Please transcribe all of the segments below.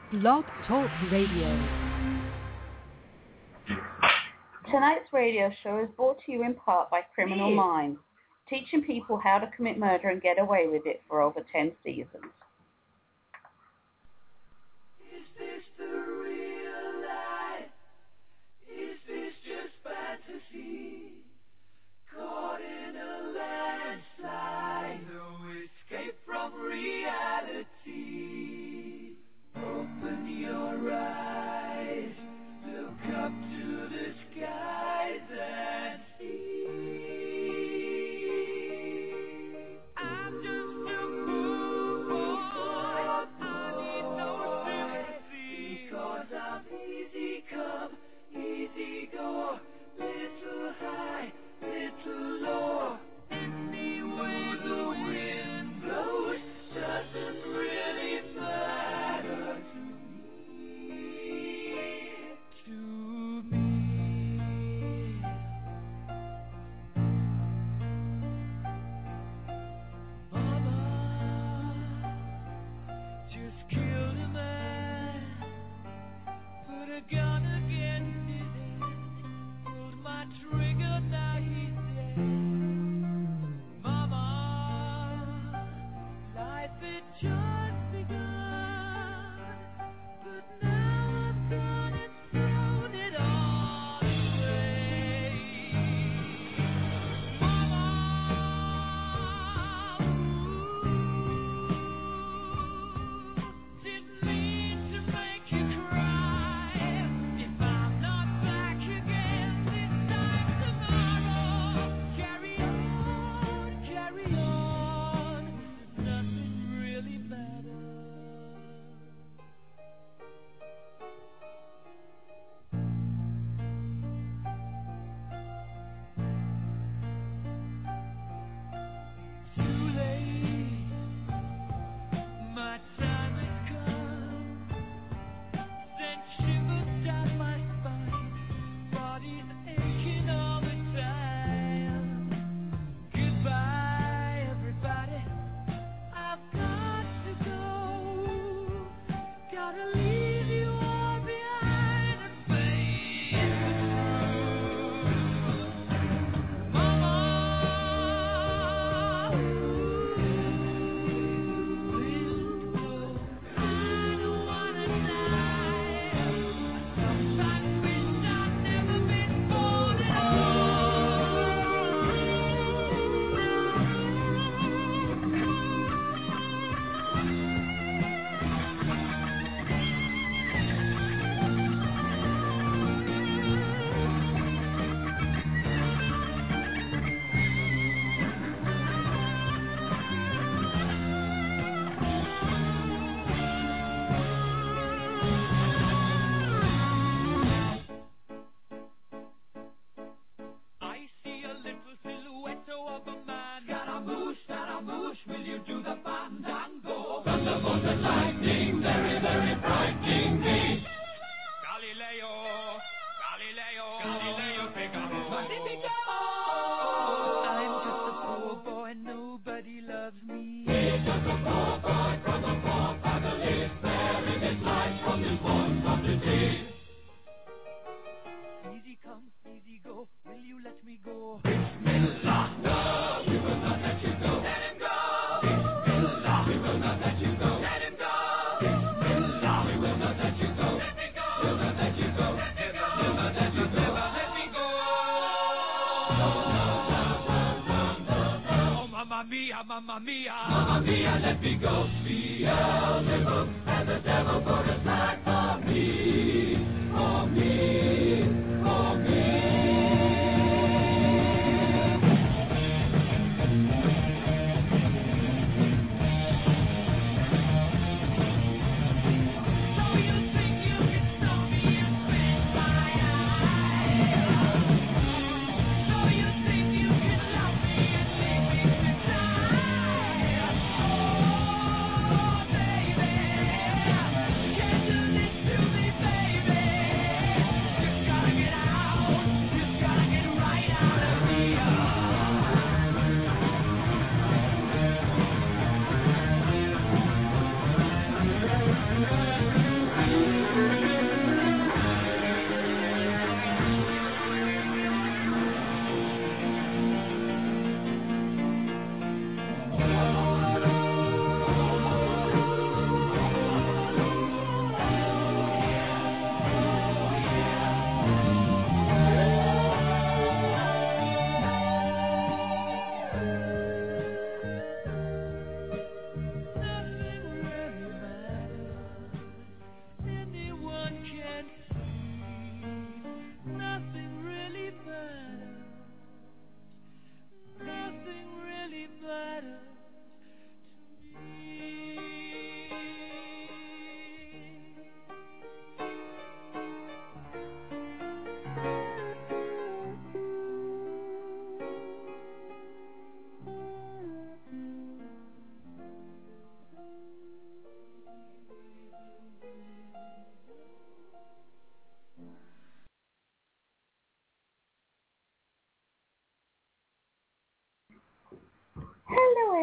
Blog Talk Radio. Tonight's radio show is brought to you in part by Criminal Minds, teaching people how to commit murder and get away with it for over 10 seasons. Is this the real life? Is this just fantasy? Caught in a landslide, no escape from reality. Open your eyes, look up to the skies and see. I'm just a fool boy, I need no sympathy. Because I'm easy come, easy go, little high, little low. Any way the wind blows doesn't really matter to me. Mama just killed a man, put a gun against his head, pulled my trigger, now he's dead. Mama, life had just begun, but now I've gone and thrown it all away. Mama, didn't mean to make you cry. If I'm not back again this time tomorrow, carry on, nothing really matters. Too late, my time has come. Sent shivers down my spine, body's aching all the time. Goodbye, everybody, I've got to go. Gotta leave you all behind and face the truth. Mama, I don't wanna die. Sometimes wish I'd never been born at I see a little silhouette of a man. Scaramouche, will you do the fandango? Thunderbolt and lightning, very, very frightening me. Galileo, Figaro. Magnifico! I'm just a poor boy, nobody loves me. He's just a poor boy from a poor family, sparing his life from this one disease. Easy come, easy go, will you let me go? Bismillah, no, we will not let you go. Let him go. Bismillah, we will not let you go. Let him go. Bismillah, we will not let you go. Let me go. We'll not let you go. Let me go. We'll not let you go. Never let me go. No. Oh, mamma mia, mamma mia, let me go. Beelzebub and the devil put a snack for me, for me, for me. So you think you can stop me and spit my eye? So you think you can love me and leave me to die? Oh, they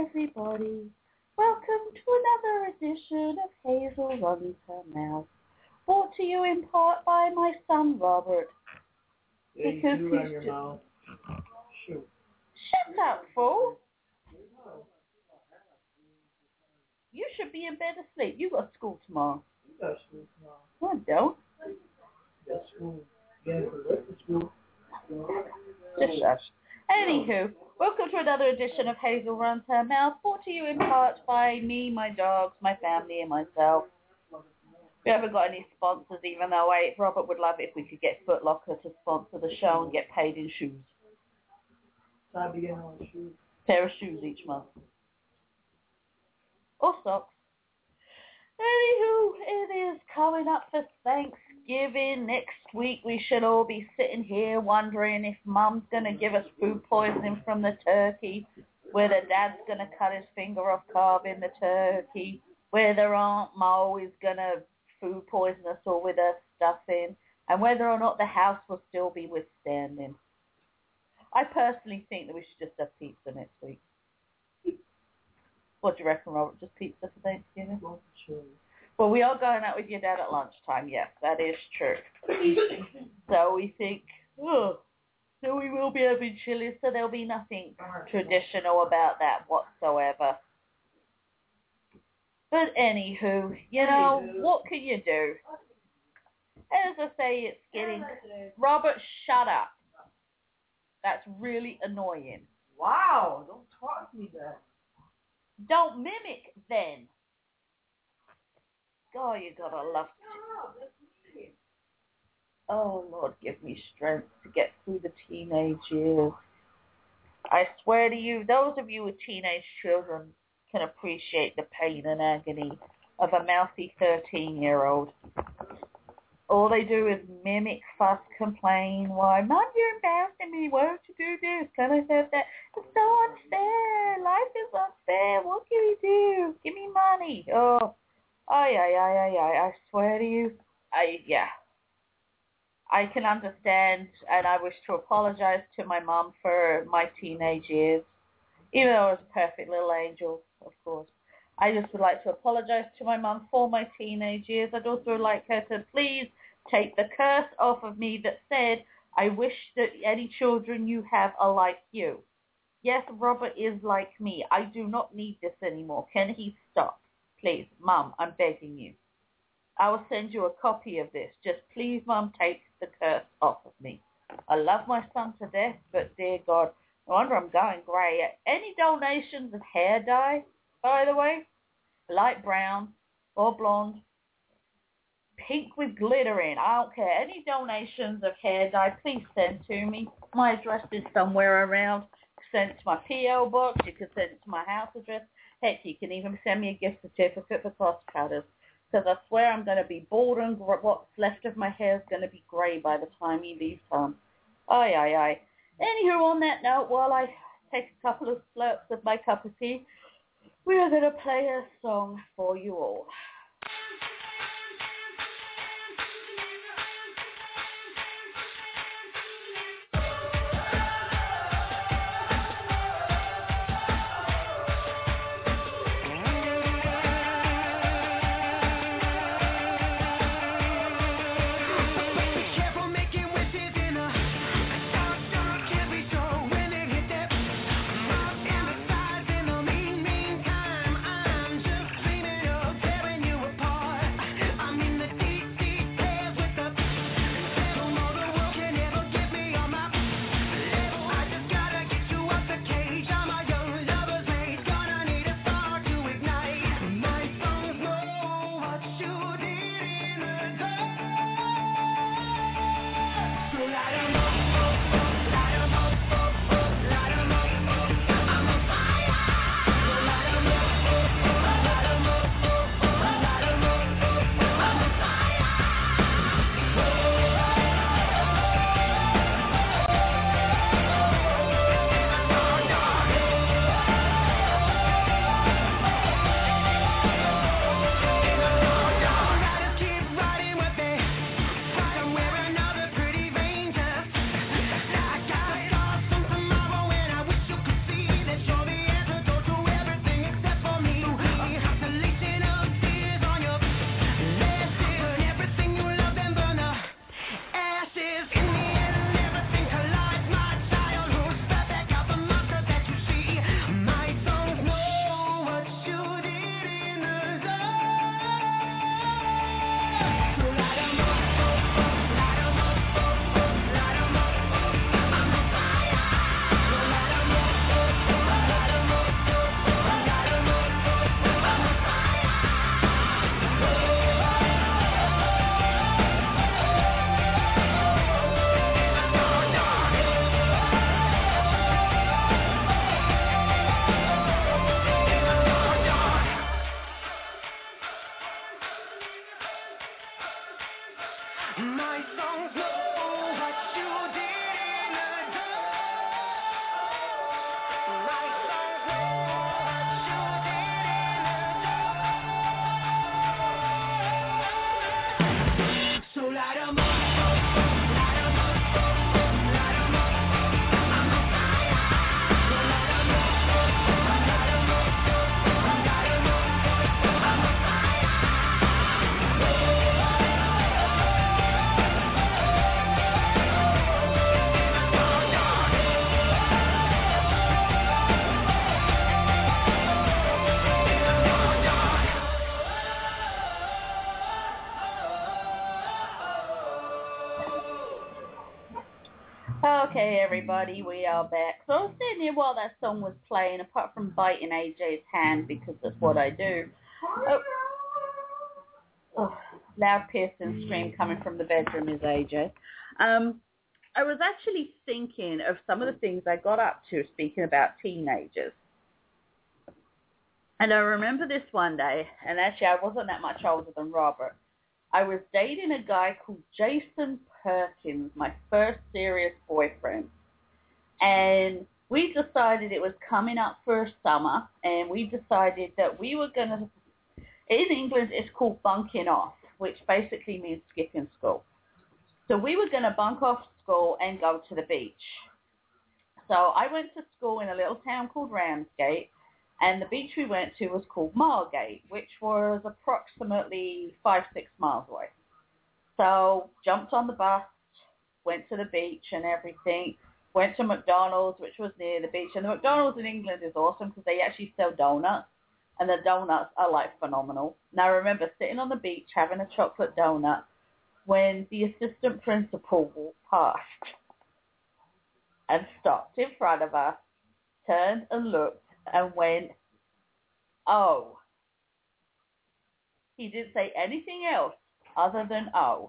everybody. Welcome to another edition of Hazel Runs Her Mouth, brought to you in part by my son Robert. Yeah, Because you do run your mouth. Shoot. Shut up, fool. You should be in bed asleep. You got school tomorrow. You got school tomorrow. No, I don't. You got school. You got to go to school. Just shush. Anywho, welcome to another edition of Hazel Runs Her Mouth, brought to you in part by me, my dogs, my family, and myself. We haven't got any sponsors, even though Robert would love it if we could get Foot Locker to sponsor the show and get paid in shoes. Time to get on shoes. Pair of shoes each month. Or socks. Anywho, it is coming up for Thanksgiving. Next week we should all be sitting here wondering if Mum's going to give us food poisoning from the turkey, whether Dad's going to cut his finger off carving the turkey, whether Aunt Mo is going to food poison us all with her stuffing, and whether or not the house will still be withstanding. I personally think that we should just have pizza next week. What do you reckon, Robert? Just pizza for Thanksgiving? Sure. Well, we are going out with your dad at lunchtime. Yes, that is true. So we think, so we will be having chili, so there'll be nothing traditional about that whatsoever. But anywho, you know, what can you do? As I say, it's getting... Robert, shut up. That's really annoying. Wow, don't talk to me that. Don't mimic, then. God, you gotta love it. Oh, Lord, give me strength to get through the teenage years. I swear to you, those of you with teenage children can appreciate the pain and agony of a mouthy 13-year-old. All they do is mimic, fuss, complain. Why, Mom, you're embarrassing me. Why don't you do this? Can I have that? It's so unfair. Life is unfair. What can we do? Give me money. Oh, I swear to you, I can understand, and I wish to apologize to my mom for my teenage years, even though I was a perfect little angel, of course. I just would like to apologize to my mum for my teenage years. I'd also like her to please take the curse off of me that said, I wish that any children you have are like you. Yes, Robert is like me. I do not need this anymore. Can he stop? Please, Mum, I'm begging you. I will send you a copy of this. Just please, Mum, take the curse off of me. I love my son to death, but dear God, no wonder I'm going grey. Any donations of hair dye, by the way? Light brown or blonde, pink with glitter in. I don't care. Any donations of hair dye, please send to me. My address is somewhere around. Send it to my P.O. box. You can send it to my house address. Heck, you can even send me a gift certificate for cost cutters. Because I swear I'm going to be bald and what's left of my hair is going to be grey by the time he leaves home. Aye. Anywho, on that note, while I take a couple of slurps of my cup of tea, we are going to play a song for you all. Mean, mean time. I'm just dreaming of tearing you My songs know what you did in the dark. My songs know what you did in the dark. So light 'em up, light 'em up, light 'em up. I'm on fire. So light 'em up, light 'em up, light 'em up. I'm on fire. Okay, everybody, we are back. So I was sitting here while that song was playing, apart from biting AJ's hand because that's what I do. Oh, loud piercing scream coming from the bedroom is AJ. I was actually thinking of some of the things I got up to speaking about teenagers. And I remember this one day, and actually I wasn't that much older than Robert. I was dating a guy called Jason Perkins, my first serious boyfriend. And we decided it was coming up for summer, and we decided that we were going to, in England it's called bunking off, which basically means skipping school. So we were going to bunk off school and go to the beach. So I went to school in a little town called Ramsgate, and the beach we went to was called Margate, which was approximately 5-6 miles away. So jumped on the bus, went to the beach and everything, went to McDonald's, which was near the beach. And the McDonald's in England is awesome because they actually sell donuts, and the donuts are like phenomenal. Now I remember sitting on the beach having a chocolate donut when the assistant principal walked past and stopped in front of us, turned and looked, and went, "Oh." He didn't say anything else other than "oh."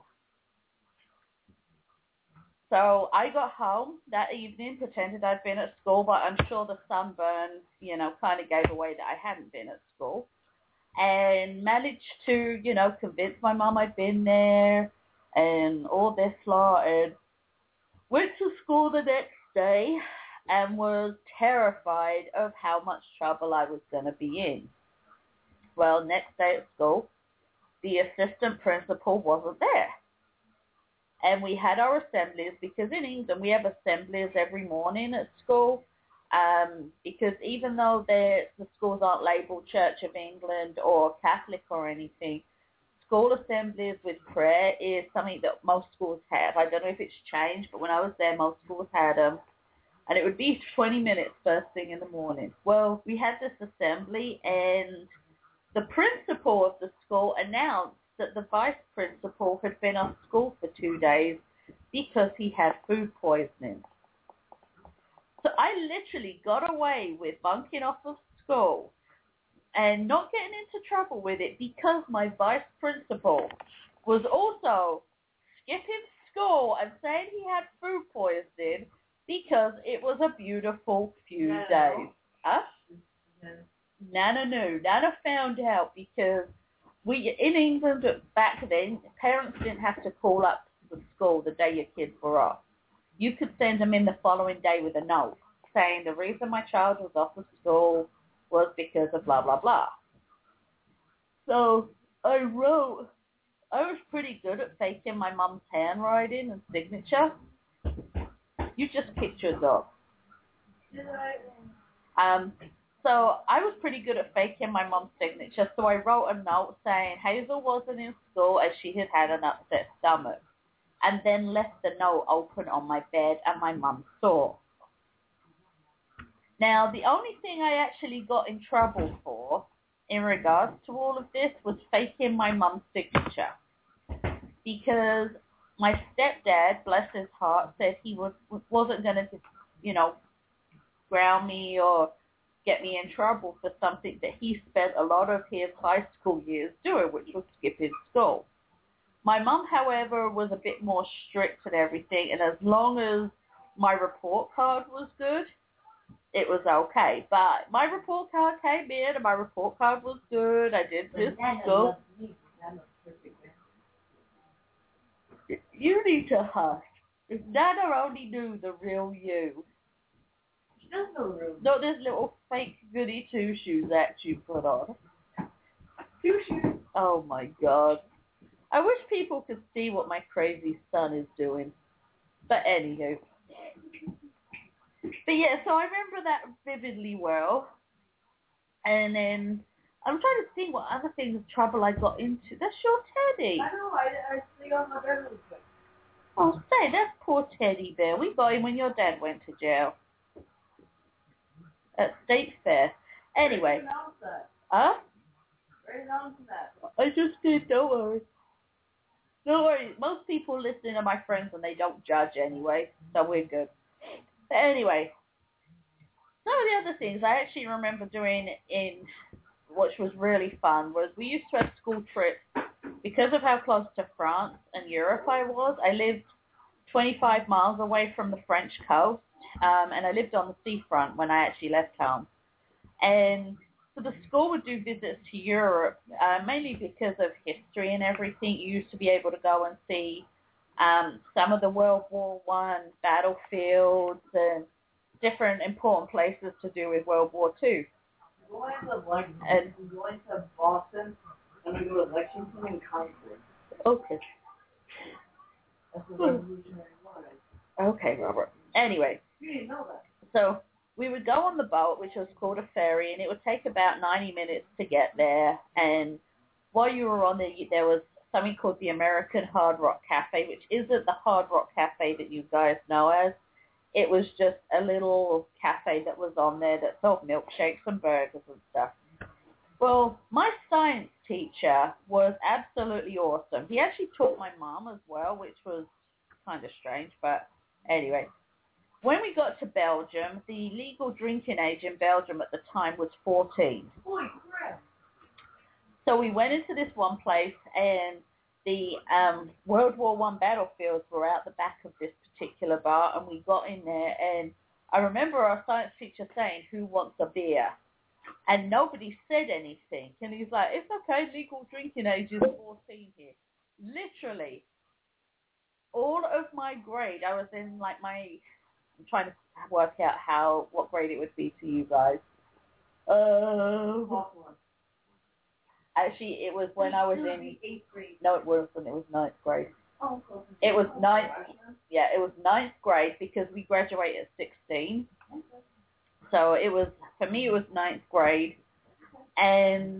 So I got home that evening, pretended I'd been at school, but I'm sure the sunburn, kind of gave away that I hadn't been at school, and managed to, convince my mum I'd been there and all this lot, and went to school the next day and was terrified of how much trouble I was going to be in. Well, next day at school, the assistant principal wasn't there. And we had our assemblies, because in England we have assemblies every morning at school, because even though the schools aren't labelled Church of England or Catholic or anything, school assemblies with prayer is something that most schools have. I don't know if it's changed, but when I was there, most schools had them. And it would be 20 minutes first thing in the morning. Well, we had this assembly, and the principal of the school announced that the vice principal had been off school for 2 days because he had food poisoning. So I literally got away with bunking off of school and not getting into trouble with it because my vice principal was also skipping school and saying he had food poisoning because it was a beautiful few days. Huh? Nana found out because in England back then, parents didn't have to call up the school the day your kids were off. You could send them in the following day with a note saying the reason my child was off of school was because of blah, blah, blah. So I was pretty good at faking my mum's handwriting and signature. You just pictured those. So I was pretty good at faking my mum's signature, so I wrote a note saying Hazel wasn't in school as she had had an upset stomach, and then left the note open on my bed and my mum saw. Now, the only thing I actually got in trouble for in regards to all of this was faking my mum's signature, because my stepdad, bless his heart, said he wasn't going to, ground me or get me in trouble for something that he spent a lot of his high school years doing, which was skipping school. My mum, however, was a bit more strict and everything, and as long as my report card was good, it was okay. But my report card came in, and my report card was good. I did this school. need to hush. If Nana only knew the real you. She doesn't know the room. Not this little fake goody two-shoes that you put on. Two shoes. Oh my God. I wish people could see what my crazy son is doing. But anywho. But yeah, so I remember that vividly well. And then I'm trying to think what other things of trouble I got into. That's your Teddy. I know, I sleep on my bed really quick. Oh, say, that's poor Teddy Bear. We got him when your dad went to jail. At State Fair. Anyway. Announce that. Huh? Announce that. I just did, don't worry. Don't worry. Most people listening are my friends and they don't judge anyway, so we're good. But anyway, some of the other things I actually remember doing which was really fun, was we used to have school trips. Because of how close to France and Europe I was, I lived 25 miles away from the French coast, and I lived on the seafront when I actually left home. And so the school would do visits to Europe, mainly because of history and everything. You used to be able to go and see some of the World War I battlefields and different important places to do with World War II. Going to Boston, and we go to Lexington and Concord. Okay. That's the Revolutionary War. Okay, Robert. Anyway. You didn't know that. So we would go on the boat, which was called a ferry, and it would take about 90 minutes to get there. And while you were on there was something called the American Hard Rock Cafe, which isn't the Hard Rock Cafe that you guys know as. It was just a little cafe that was on there that sold milkshakes and burgers and stuff. Well, my science teacher was absolutely awesome. He actually taught my mom as well, which was kind of strange, but anyway. When we got to Belgium, the legal drinking age in Belgium at the time was 14. Holy crap. So we went into this one place, and the World War I battlefields were out the back of this particular bar, and we got in there, and I remember our science teacher saying, "Who wants a beer?" And nobody said anything. And he's like, "It's okay, legal drinking age is 14 here." Literally, all of my grade, I was in like I'm trying to work out what grade it would be to you guys. Actually, it was when I was in 8th grade. No, it wasn't. It was 9th grade. Oh, cool. It was 9th. Yeah, it was 9th grade because we graduated at 16. So it was, for me, it was 9th grade, and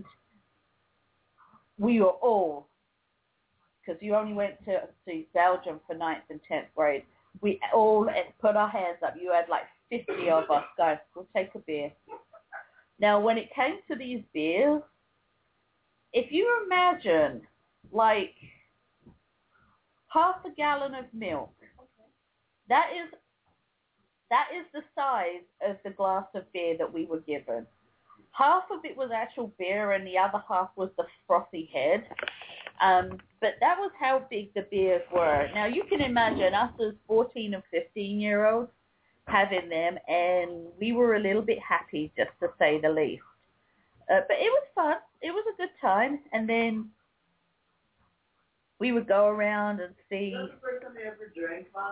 we were all, because you only went to Belgium for 9th and 10th grade. We all put our hands up. You had like 50 of us. Guys, we'll take a beer. Now, when it came to these beers, if you imagine like half a gallon of milk, that is the size of the glass of beer that we were given. Half of it was actual beer and the other half was the frothy head. But that was how big the beers were. Now you can imagine us as 14 and 15-year-olds having them, and we were a little bit happy, just to say the least. But it was fun. It was a good time. And then we would go around and see. Was that the first time you ever drank, Mom?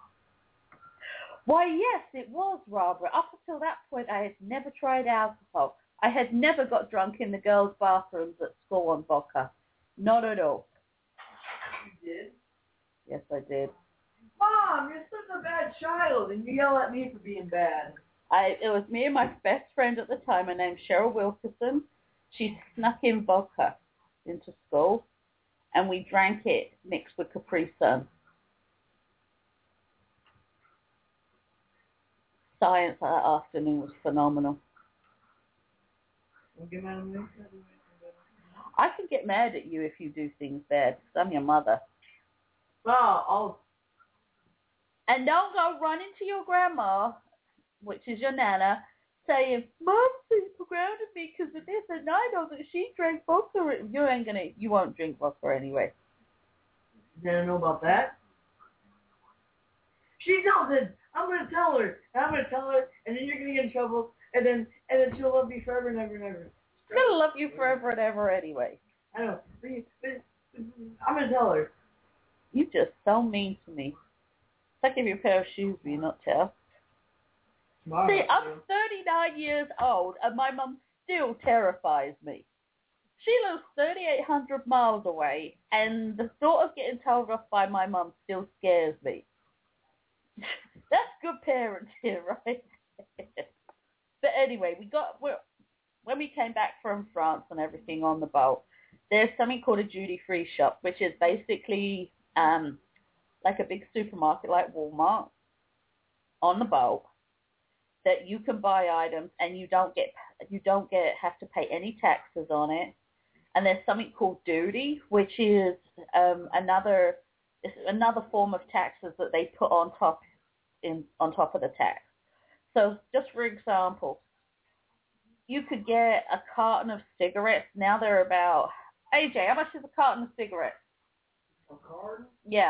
Why, yes, it was, Robert. Up until that point, I had never tried alcohol. I had never got drunk in the girls' bathrooms at school on vodka. Not at all. You did? Yes, I did. Mom, you're such a bad child, and you yell at me for being bad. It was me and my best friend at the time, her name's Cheryl Wilkerson. She snuck in vodka into school, and we drank it mixed with Capri Sun. Science that afternoon was phenomenal. Don't get mad at me. I can get mad at you if you do things bad, because I'm your mother. Well, And don't go running to your grandma, which is your nana, saying, "Mom super grounded me because of this, and I know that she drank vodka." You won't drink vodka anyway. You didn't know about that? She knows it. I'm gonna tell her. And then you're gonna get in trouble. And then she'll love me forever and ever and ever. She's gonna love you forever and ever anyway. I know. But I'm gonna tell her. You're just so mean to me. It's like if you're a pair of shoes, will you not tell? Wow. See, I'm 39 years old, and my mum still terrifies me. She lives 3,800 miles away, and the thought of getting told off by my mum still scares me. That's good parenting, right? But anyway, when we came back from France and everything on the boat, there's something called a duty-free shop, which is basically like a big supermarket like Walmart on the boat that you can buy items and you don't have to pay any taxes on it. And there's something called duty, which is another form of taxes that they put on top of the tax. So just for example, you could get a carton of cigarettes. Now they're about, AJ, how much is a carton of cigarettes? A carton? Yeah.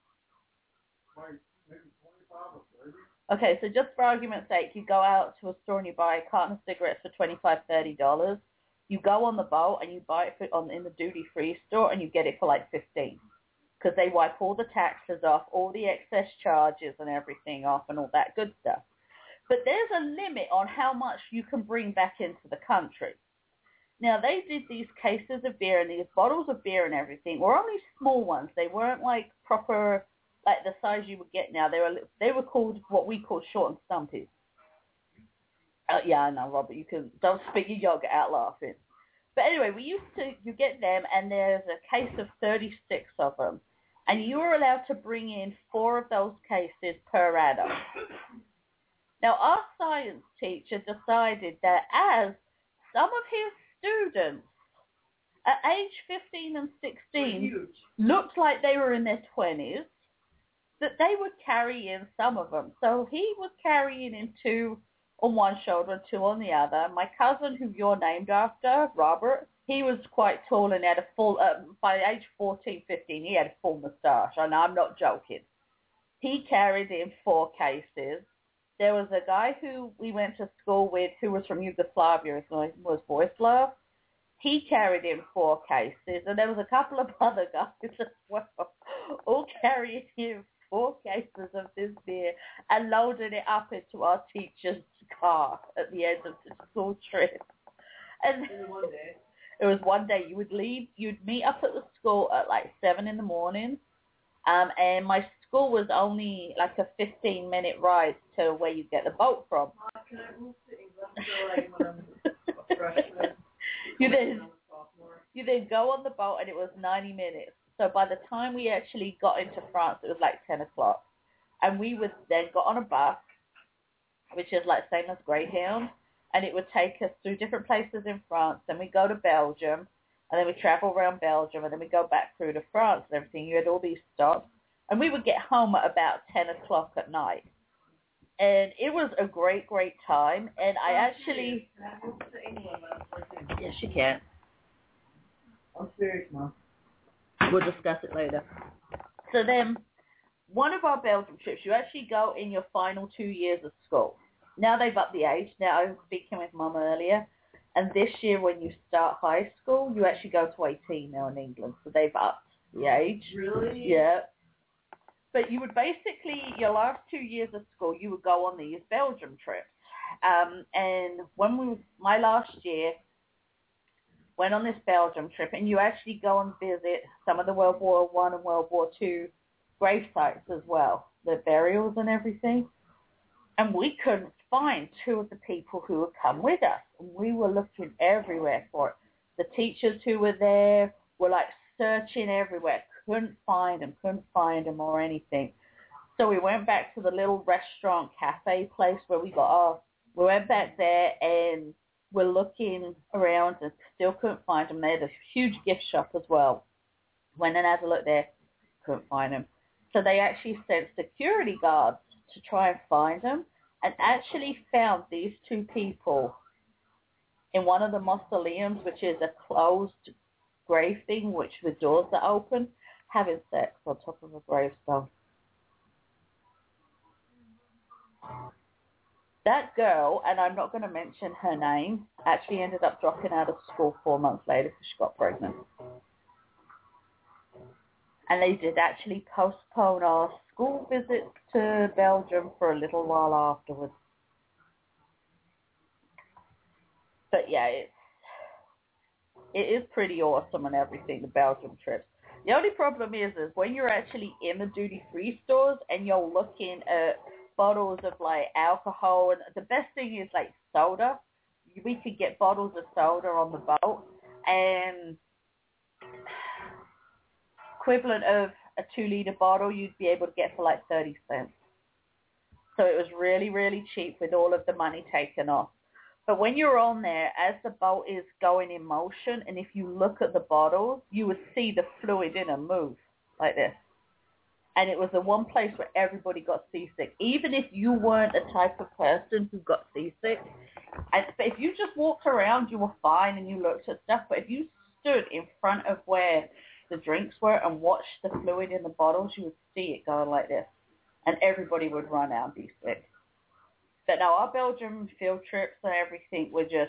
Like maybe 25 or 30. Okay, so just for argument's sake, you go out to a store and you buy a carton of cigarettes for $25, $30. You go on the boat and you buy it in the duty-free store and you get it for like $15 because they wipe all the taxes off, all the excess charges and everything off and all that good stuff. But there's a limit on how much you can bring back into the country. Now, they did these cases of beer and these bottles of beer and everything were only small ones. They weren't like proper, like the size you would get now. They were called what we call short and stumpies. Yeah, I know, Robert. Don't spit your yogurt out laughing. But anyway, you get them, and there's a case of 36 of them, and you were allowed to bring in 4 of those cases per adult. Now, our science teacher decided that as some of his students at age 15 and 16 looked like they were in their 20s, that they would carry in some of them. So he was carrying in 2 on one shoulder and 2 on the other. My cousin, who you're named after, Robert, he was quite tall and had a full, by age 14, 15, he had a full moustache. And I'm not joking. He carried in 4 cases. There was a guy who we went to school with who was from Yugoslavia, his name was Vojislav. He carried in 4 cases. And there was a couple of other guys as well, all carrying in 4 cases of this beer and loaded it up into our teacher's car at the end of the school trip. And it was one day. You would leave, you'd meet up at the school at like 7 in the morning, and my school was only like a 15-minute ride to where you get the boat from. Can I move to England so like when I'm a freshman? You then go on the boat, and it was 90 minutes. So by the time we actually got into France, it was like 10 o'clock. And we would then got on a bus, which is like same as Greyhound, and it would take us through different places in France. Then we go to Belgium, and then we travel around Belgium, and then we go back through to France and everything. You had all these stops. And we would get home at about 10 o'clock at night. And it was a great, great time. And I actually... Can I move to England? Yes, you can. I'm serious, Mom. We'll discuss it later. So then, one of our Belgium trips, you actually go in your final 2 years of school. Now they've upped the age. Now I was speaking with Mum earlier. And this year when you start high school, you actually go to 18 now in England. So they've upped the age. Really? Yeah. But you would basically, your last 2 years of school, you would go on these Belgium trips. And when my last year, went on this Belgium trip, and you actually go and visit some of the World War I and World War II grave sites as well, the burials and everything. And we couldn't find 2 of the people who would come with us. And we were looking everywhere for it. The teachers who were there were like searching everywhere, couldn't find them or anything. So we went back to the little restaurant cafe place where we went back there and we're looking around and still couldn't find them. They had a huge gift shop as well. Went and had a look there, couldn't find them. So they actually sent security guards to try and find them, and actually found these 2 people in one of the mausoleums, which is a closed grave thing, which with doors that open, having sex on top of a gravestone. That girl, and I'm not going to mention her name, actually ended up dropping out of school 4 months later because she got pregnant. And they did actually postpone our school visits to Belgium for a little while afterwards. But yeah, it is pretty awesome and everything, the Belgium trips. The only problem is when you're actually in the duty-free stores and you're looking at bottles of like alcohol, and the best thing is like soda. We could get bottles of soda on the boat, and equivalent of a 2-liter bottle you'd be able to get for like 30 cents. So it was really, really cheap with all of the money taken off. But when you're on there, as the boat is going in motion, and if you look at the bottles, you would see the fluid in them move like this. And it was the one place where everybody got seasick. Even if you weren't the type of person who got seasick, but if you just walked around, you were fine and you looked at stuff. But if you stood in front of where the drinks were and watched the fluid in the bottles, you would see it going like this. And everybody would run out and be sick. But now our Belgium field trips and everything were just,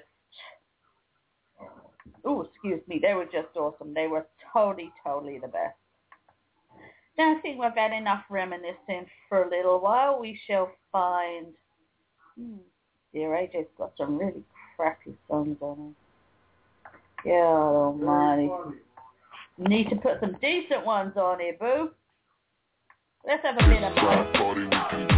they were just awesome. They were totally, totally the best. Now I think we've had enough reminiscing for a little while. We shall find, dear AJ's got some really crappy songs on it. Yeah, almighty. Need to put some decent ones on here, boo. Let's have a bit of fun.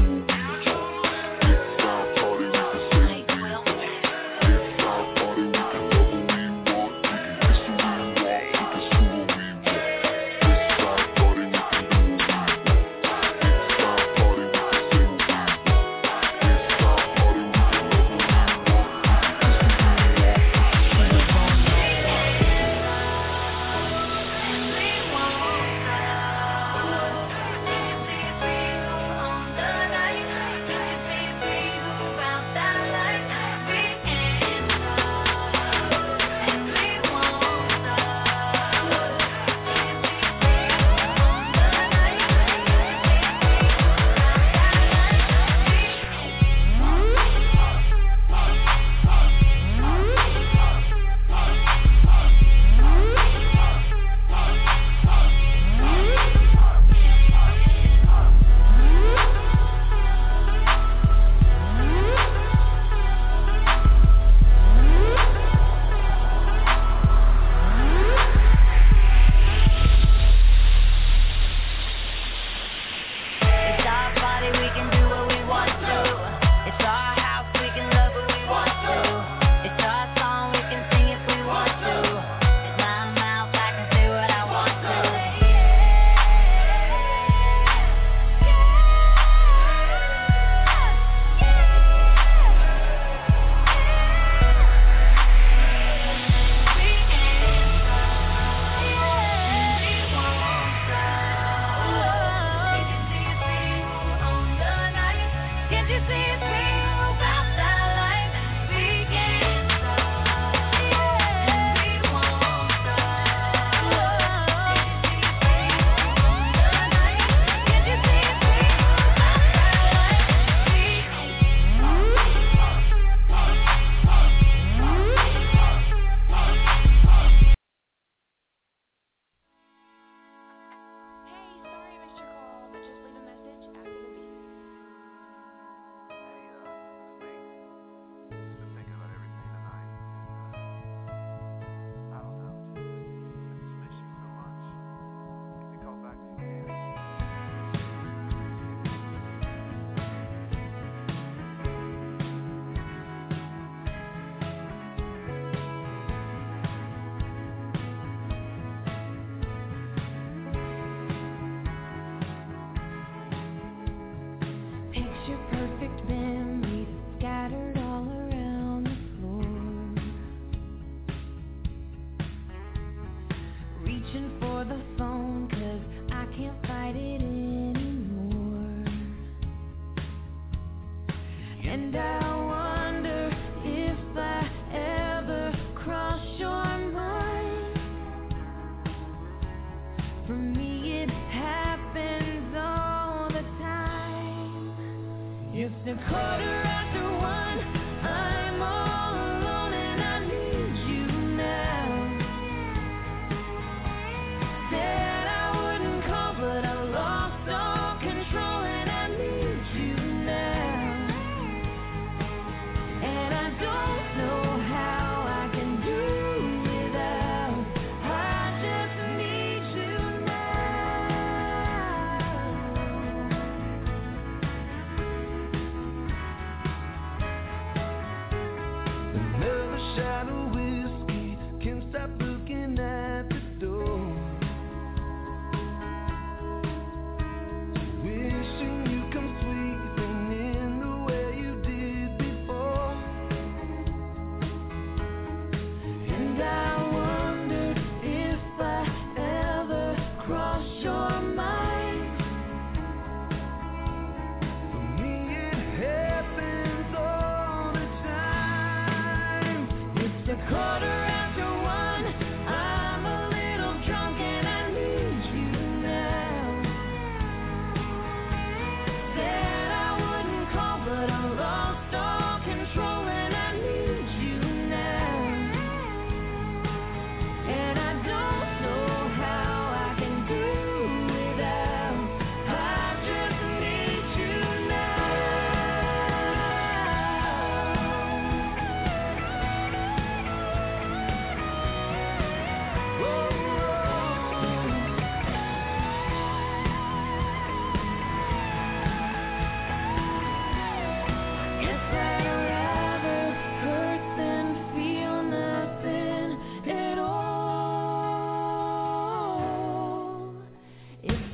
Said I wouldn't call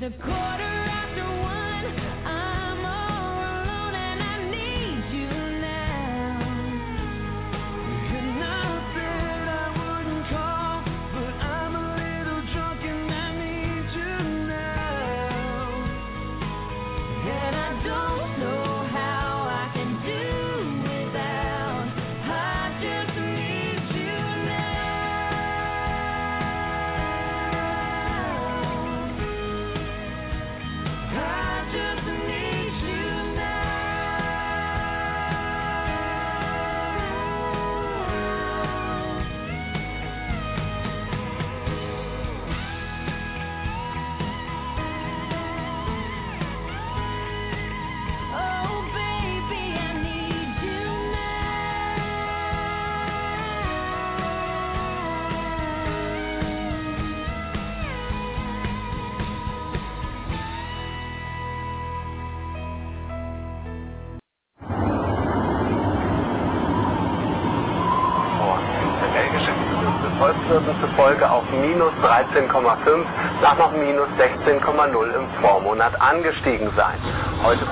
Volkswirten zufolge auf minus 13,5 nach noch minus 16,0 im Vormonat angestiegen sein. Heute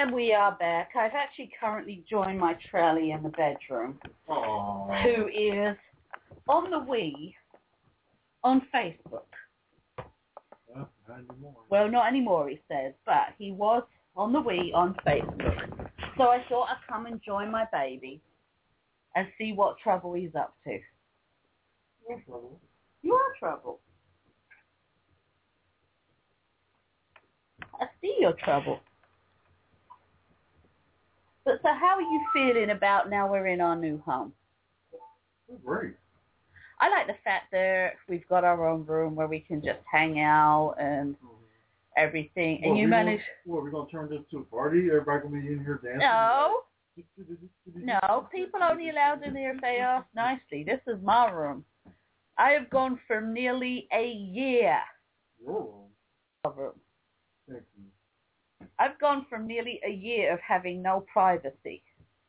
And we are back. I've actually currently joined my Trelly in the bedroom, who is on the Wii on Facebook. Well, not anymore. Well, not anymore, he says, but he was on the Wii on Facebook. So I thought I'd come and join my baby and see what trouble he's up to. No trouble. You are trouble. I see your trouble. But so how are you feeling about now we're in our new home? Great. I like the fact that we've got our own room where we can just hang out and everything. And you manage... We're going to turn this to a party? Everybody going to be in here dancing? No. No, people only allowed in here if they ask nicely. This is my room. I have gone for nearly a year. Whoa. Thank you. I've gone from nearly a year of having no privacy.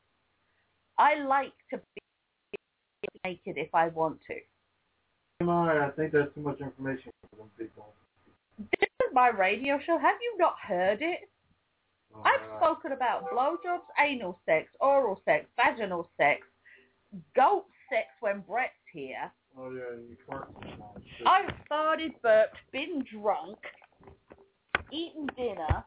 I like to be naked if I want to. I think that's too much information for some people. This is my radio show. Have you not heard it? I've spoken about blowjobs, anal sex, oral sex, vaginal sex, goat sex when Brett's here. Oh, yeah, you farted. I've farted, burped, been drunk, eaten dinner,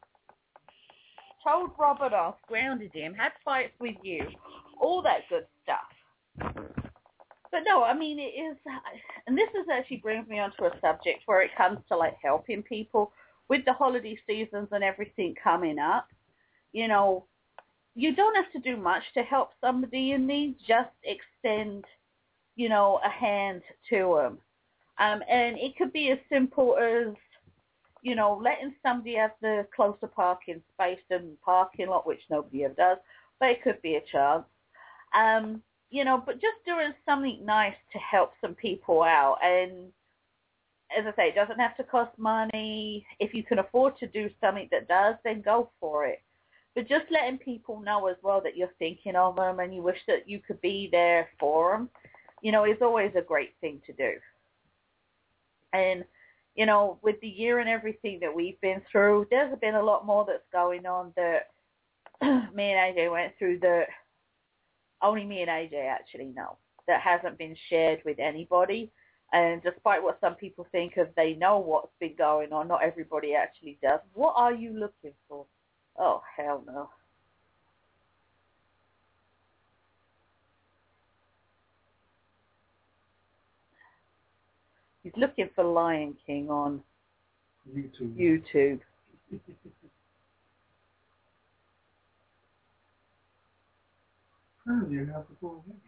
told Robert off, grounded him, had fights with you, all that good stuff. But no, I mean, it is, and this is actually brings me onto a subject where it comes to like helping people with the holiday seasons and everything coming up. You know, you don't have to do much to help somebody in need. Just extend, you know, a hand to them. And it could be as simple as, you know, letting somebody have the closer parking space and parking lot, which nobody ever does, but it could be a chance. You know, but just doing something nice to help some people out. And as I say, it doesn't have to cost money. If you can afford to do something that does, then go for it. But just letting people know as well that you're thinking of them and you wish that you could be there for them, you know, is always a great thing to do. And, you know, with the year and everything that we've been through, there's been a lot more that's going on that me and AJ went through that only me and AJ actually know, that hasn't been shared with anybody. And despite what some people think of, they know what's been going on, not everybody actually does. What are you looking for? Oh, hell no. He's looking for Lion King on YouTube. You have to go ahead.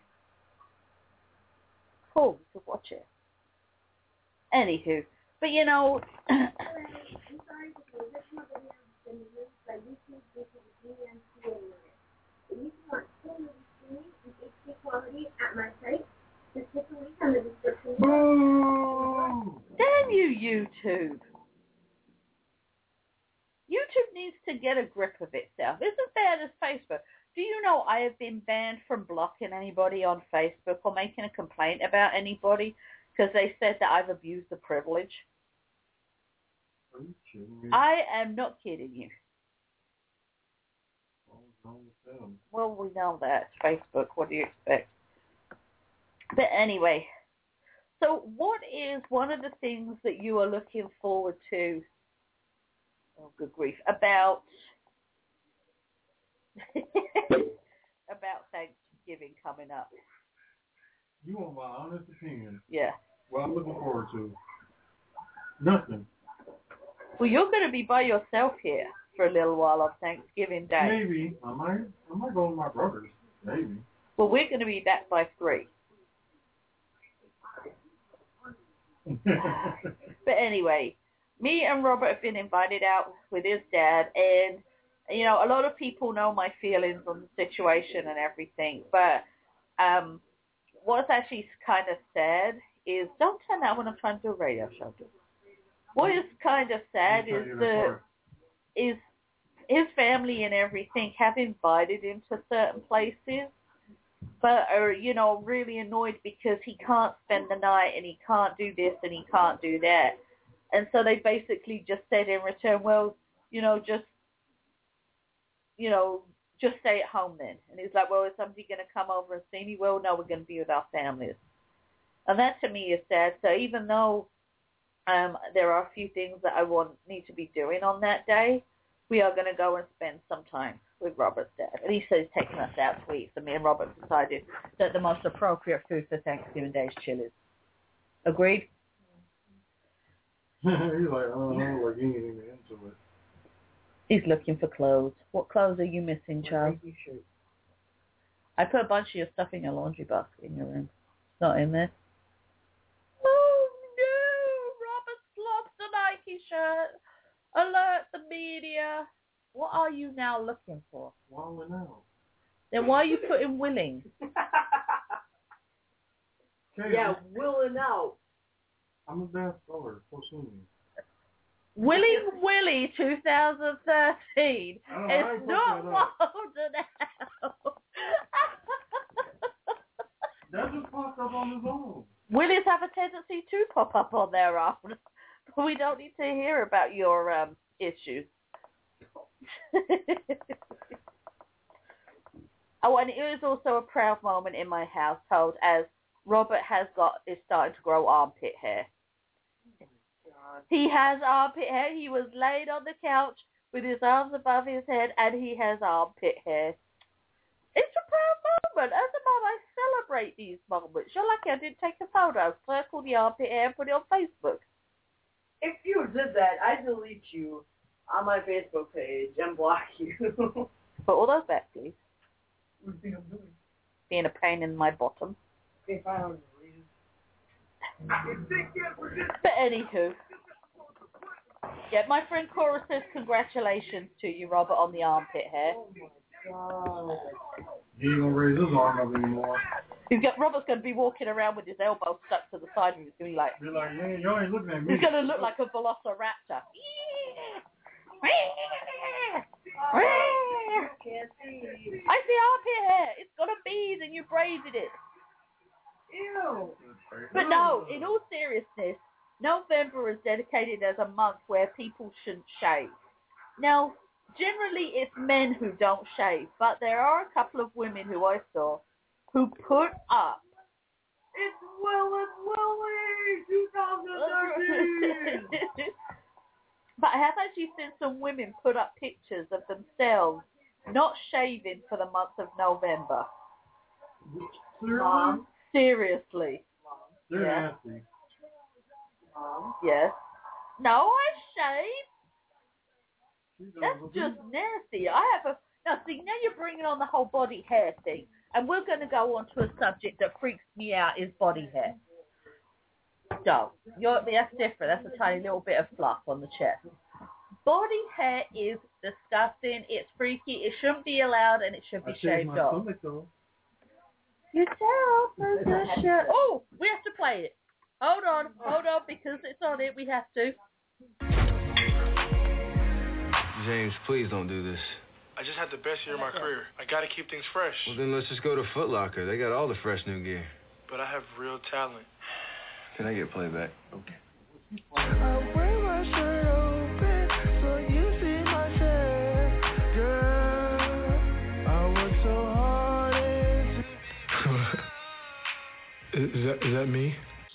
Cool, to watch it. Anywho, but you know... Damn you, YouTube. YouTube needs to get a grip of itself. It's as bad as Facebook. Do you know I have been banned from blocking anybody on Facebook or making a complaint about anybody because they said that I've abused the privilege? Are you kidding me? I am not kidding you. What was wrong with them? Well, we know that. It's Facebook. What do you expect? But anyway, so what is one of the things that you are looking forward to, oh, good grief, about Thanksgiving coming up? You want my honest opinion? Yeah. What I'm looking forward to? Nothing. Well, you're going to be by yourself here for a little while on Thanksgiving Day. Maybe. I might go with my brothers. Maybe. Well, we're going to be back by 3. But anyway, me and Robert have been invited out with his dad, and, you know, a lot of people know my feelings on the situation and everything, but what's actually kind of sad is, don't turn that when I'm trying to do a radio show. What is kind of sad is his family and everything have invited him to certain places, but are, you know, really annoyed because he can't spend the night and he can't do this and he can't do that. And so they basically just said in return, well, you know, just just stay at home then. And he's like, well, is somebody going to come over and see me? Well, no, we're going to be with our families. And that to me is sad. So even though there are a few things that I need to be doing on that day, we are going to go and spend some time with Robert's dad. And he says he's taking us out to eat. So me and Robert decided that the most appropriate food for Thanksgiving Day is chilies. Agreed? He's like, I don't know, like he ain't even into it. He's looking for clothes. What clothes are you missing, Charles? I put a bunch of your stuff in your laundry basket in your room. It's not in there. Oh, no! Robert slopped a Nike shirt. Alert the media. What are you now looking for? Walling out. Then why are you putting willing? Yeah, willing out. I'm a bad scholar. So soon. Willing Willie 2013. It's not Walden out. That just popped up on his own. Willies have a tendency to pop up on their own. But we don't need to hear about your issues. Oh, and it is also a proud moment in my household as Robert is starting to grow armpit hair. He has armpit hair. He was laid on the couch with his arms above his head, and he has armpit hair. It's a proud moment. As a mom, I celebrate these moments. You're lucky I didn't take a photo, circle the armpit hair, and put it on Facebook. If you did that, I'd delete you on my Facebook page and block you. Put all those back, please. What do you think I'm doing? Being a pain in my bottom. Okay, fine, I'll delete it. But anywho. Yeah, my friend Cora says congratulations to you, Robert, on the armpit hair. Oh my God. He ain't gonna raise his arm up anymore. Robert's going to be walking around with his elbow stuck to the side and he's going to be like... Be like, yeah, you ain't looking at me. He's going to look like a velociraptor. Can't see. I see armpit hair. It's got a bead and you braided it. Ew. But no, in all seriousness, November is dedicated as a month where people shouldn't shave. Now, generally it's men who don't shave, but there are a couple of women who I saw who put up. It's Willie 2013. But I have actually seen some women put up pictures of themselves not shaving for the month of November. Mom. Seriously. They're Yeah. nasty. Mom. Yes. No, I shave. She That's does. just nasty. Now see, now you're bringing on the whole body hair thing. And we're going to go on to a subject that freaks me out is body hair. So, that's different. That's a tiny little bit of fluff on the chest. Body hair is disgusting. It's freaky. It shouldn't be allowed and it should be shaved off. Stomach, though. You tell, Patricia. Oh, we have to play it. Hold on, because it's on it. We have to. James, please don't do this. I just had the best year of my career. I gotta keep things fresh. Well, then let's just go to Foot Locker. They got all the fresh new gear. But I have real talent. Can I get playback? Okay. I wear my shirt open so you see my chest, girl. I work so hard. Is that me?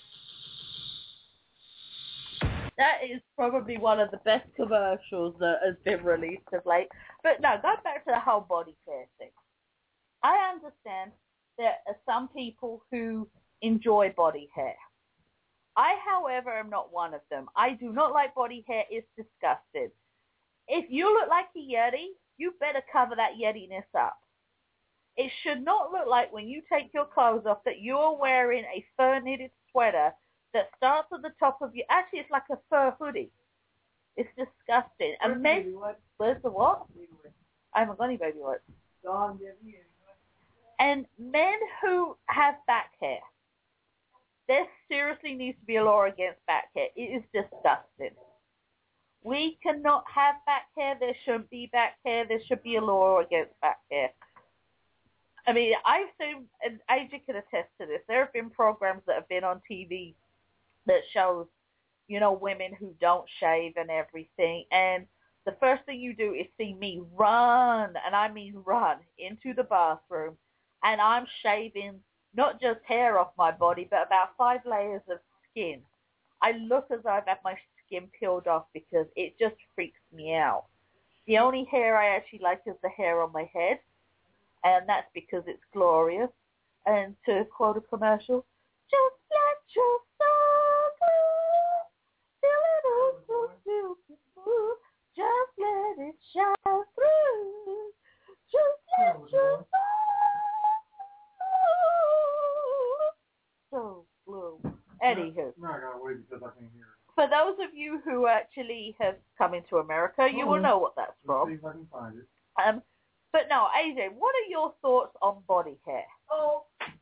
That is probably one of the best commercials that has been released of late. But no, going back to the whole body care thing. I understand there are some people who enjoy body hair. I, however, am not one of them. I do not like body hair. It's disgusting. If you look like a Yeti, you better cover that Yetiness up. It should not look like when you take your clothes off that you are wearing a fur knitted sweater that starts at the top of your... Actually, it's like a fur hoodie. It's disgusting. And men... Where's the what? I haven't got any baby wipes. And men who have back hair, there seriously needs to be a law against back hair. It is disgusting. We cannot have back hair. There shouldn't be back hair. There should be a law against back hair. I mean, I've seen, and AJ can attest to this, there have been programs that have been on TV that shows, women who don't shave and everything. And the first thing you do is see me run, and I mean run, into the bathroom, and I'm shaving not just hair off my body, but about 5 layers of skin. I look as though I've had my skin peeled off because it just freaks me out. The only hair I actually like is the hair on my head, and that's because it's glorious. And to quote a commercial, just let your soul go, feel it all so beautiful, just let it shine through, just let your soul so blue. Anywho. No, I gotta wait because I can't hear it. For those of you who actually have come into America, you will know what that's from. Let's see if I can find it. But no, AJ, what are your thoughts on body hair? Oh,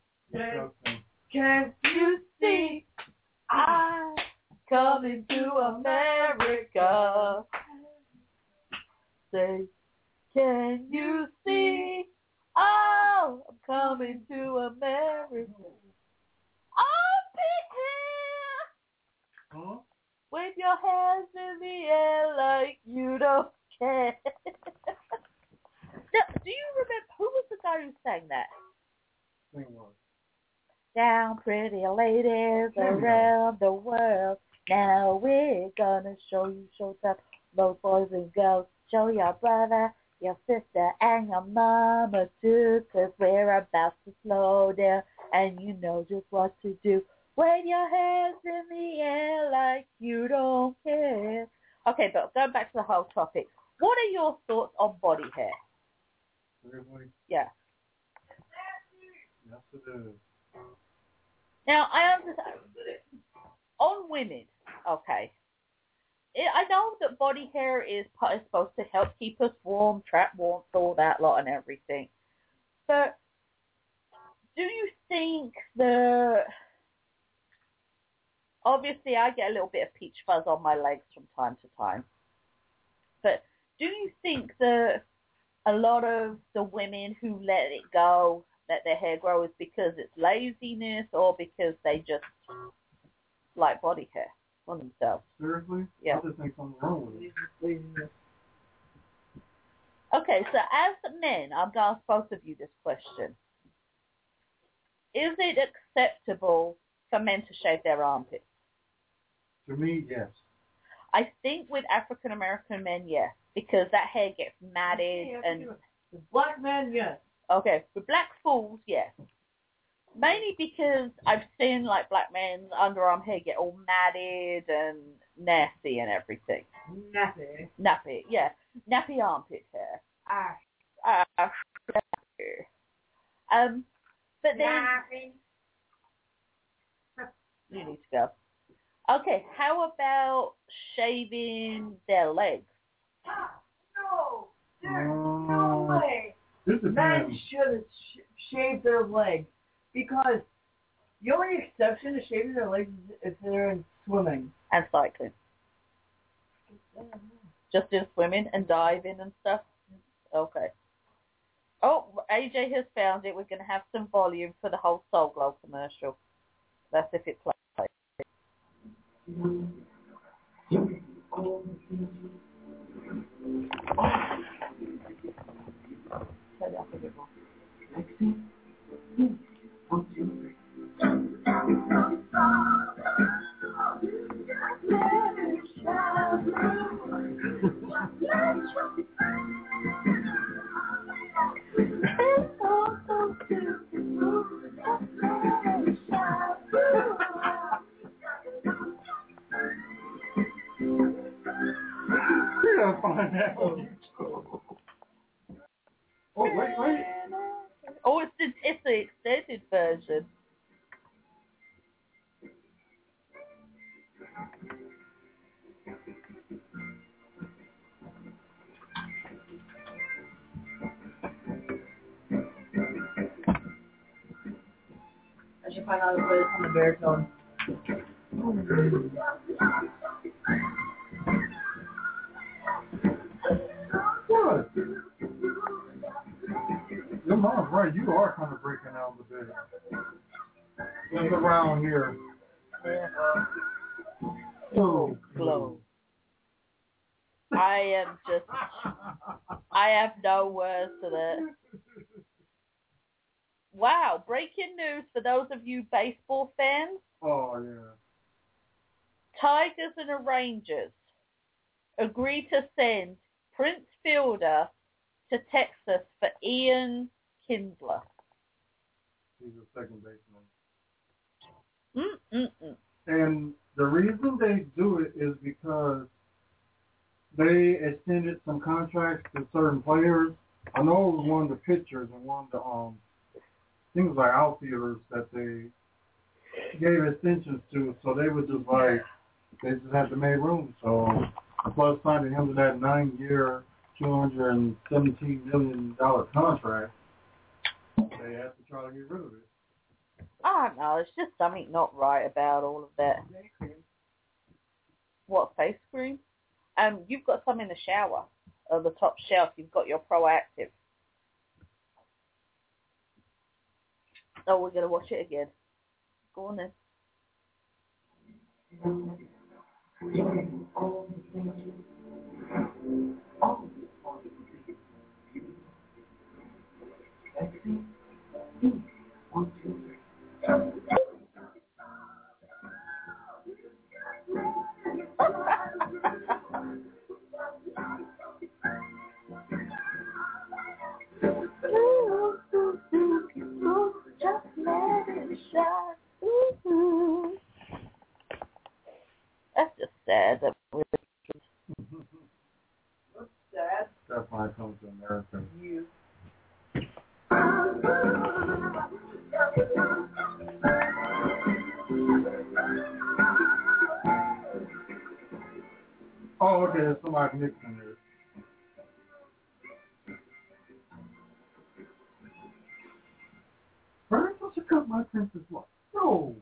can't you see I'm coming to America? Say, can you see? Oh, I'm coming to America. Armpit hair. Huh? With your hands in the air like you don't care. Now, do you remember, who was the guy who sang that? Sing what? Down, pretty ladies around the world. Now we're gonna show you showtime. Those boys and girls, show your brother, your sister, and your mama too. 'Cause we're about to slow down, and you know just what to do. Wave your hands in the air like you don't care. Okay, but going back to the whole topic, what are your thoughts on body hair? Seriously? Yeah. Yes, it is. Now, I understand. On women, okay. I know that body hair is supposed to help keep us warm, trap warmth, all that lot and everything. But do you think obviously I get a little bit of peach fuzz on my legs from time to time, but do you think that a lot of the women who let it go, let their hair grow, is because it's laziness or because they just like body hair on themselves? Seriously? Yeah. I just think something's wrong with it. Okay, so as men, I'm going to ask both of you this question. Is it acceptable for men to shave their armpits? To me, yes. I think with African American men, yes, because that hair gets matted and. Black men, yes. Okay, with black fools, yes. Mainly because I've seen like black men's underarm hair get all matted and nasty and everything. Nappy. Nappy, yeah, nappy armpit hair. But then you need to go. Okay, how about shaving their legs? No, there's no way. This is Men should shave their legs because the only exception to shaving their legs is if they're in swimming. And cycling. Just in swimming and diving and stuff? Okay. Oh, AJ has found it. We're going to have some volume for the whole Soul Glow commercial. That's if it plays. Find that on YouTube. Oh, wait. Oh, it's the extended version. I should find out how to play this on the baritone. What? Your mom's right. You are kind of breaking out a bit. Look around here. Soul Glow. I have no words for that. Wow, breaking news for those of you baseball fans. Oh, yeah. Tigers and the Rangers agreed to send Prince Fielder to Texas for Ian Kinsler. He's a second baseman. Mm-mm-mm. And the reason they do it is because they extended some contracts to certain players. I know it was one of the pitchers and one of the things like outfielders that they gave extensions to, so they were just like, they just had to make room. So plus signing him to that 9-year, $217 million contract, they had to try to get rid of it. I don't know, it's just something not right about all of that. What, face cream? You've got some in the shower, or the top shelf. You've got your Proactive. Oh, we're going to watch it again. Go on then. Just let it shine. That's just sad that we're What's sad? That's why I come to America. You. Oh, okay, there's somebody mixing there. First, I should cut my princess watch. No.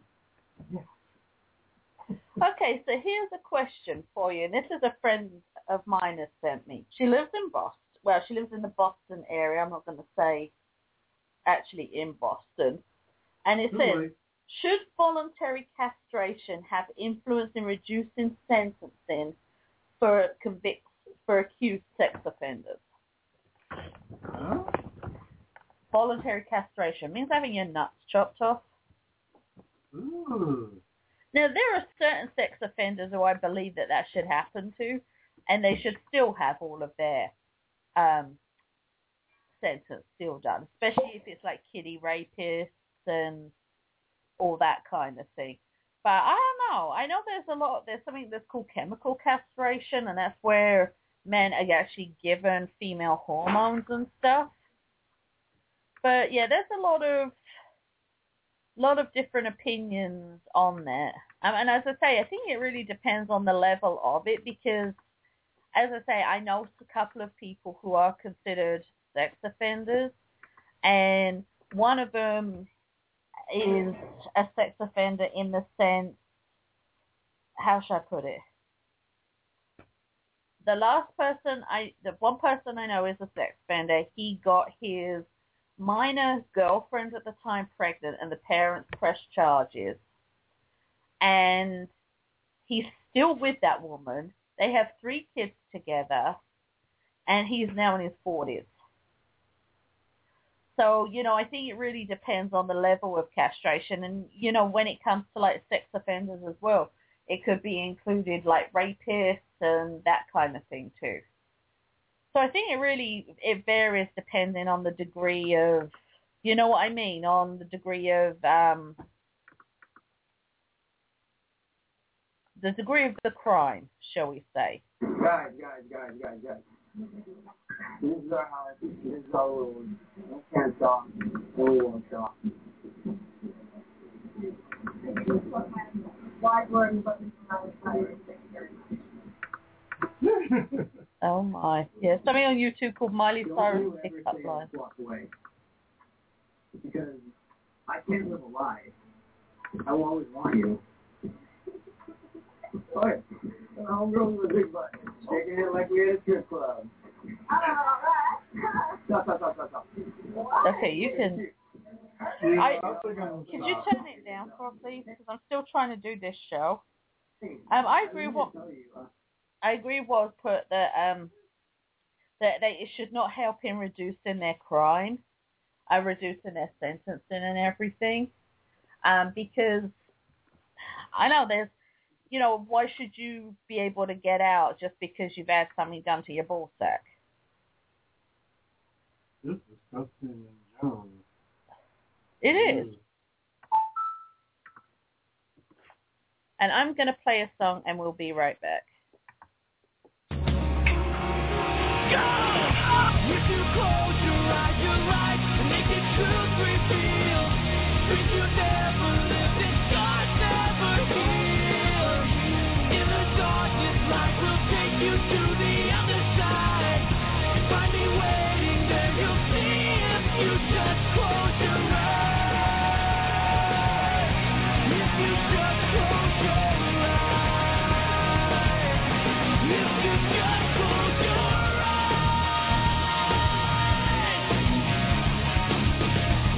Okay, so here's a question for you, and this is a friend of mine has sent me. She lives in Boston. Well, she lives in the Boston area. I'm not going to say actually in Boston. And it says, should voluntary castration have influence in reducing sentencing for accused sex offenders? Huh? Voluntary castration means having your nuts chopped off. Ooh. Now, there are certain sex offenders who I believe that should happen to, and they should still have all of their sentence still done, especially if it's like kiddie rapists and all that kind of thing. But I don't know. I know there's something that's called chemical castration, and that's where men are actually given female hormones and stuff. But yeah, there's a lot of different opinions on that. And as I say, I think it really depends on the level of it because, as I say, I know a couple of people who are considered sex offenders, and one of them is a sex offender in the sense, how should I put it? The one person I know is a sex offender. He got his minor girlfriend at the time pregnant, and the parents pressed charges. And he's still with that woman. They have 3 kids together, and he's now in his 40s. So, I think it really depends on the level of castration. And, when it comes to, like, sex offenders as well, it could be included, like, rapists and that kind of thing, too. So I think it varies depending on the degree of, you know what I mean, on the degree of, the crime, shall we say. Guys. This is our house. This is our rules. We can't talk. We won't talk. Why were you looking for my Oh my. Yeah, something on YouTube called Miley Cyrus Pickup Line. Walk away. Because I can't live a lie. I will always want you. Alright. I'm going with a big butt. Shaking it like we had a strip club. Stop. Okay, you can. Could you turn it down for me, please? Because I'm still trying to do this show. I agree with what. I agree with what was put that it should not help in reducing their crime, reducing their sentencing and everything, because I know there's, why should you be able to get out just because you've had something done to your ball sack? It's disgusting in general. It is. And I'm going to play a song and we'll be right back. If you close your eyes, you're right, and make it truth reveal. If you never lived it, scars never heal. In the darkness, light will take you to the other side. Find me waiting there, you'll see if you just close your eyes. If you just close your eyes. If you just close your eyes.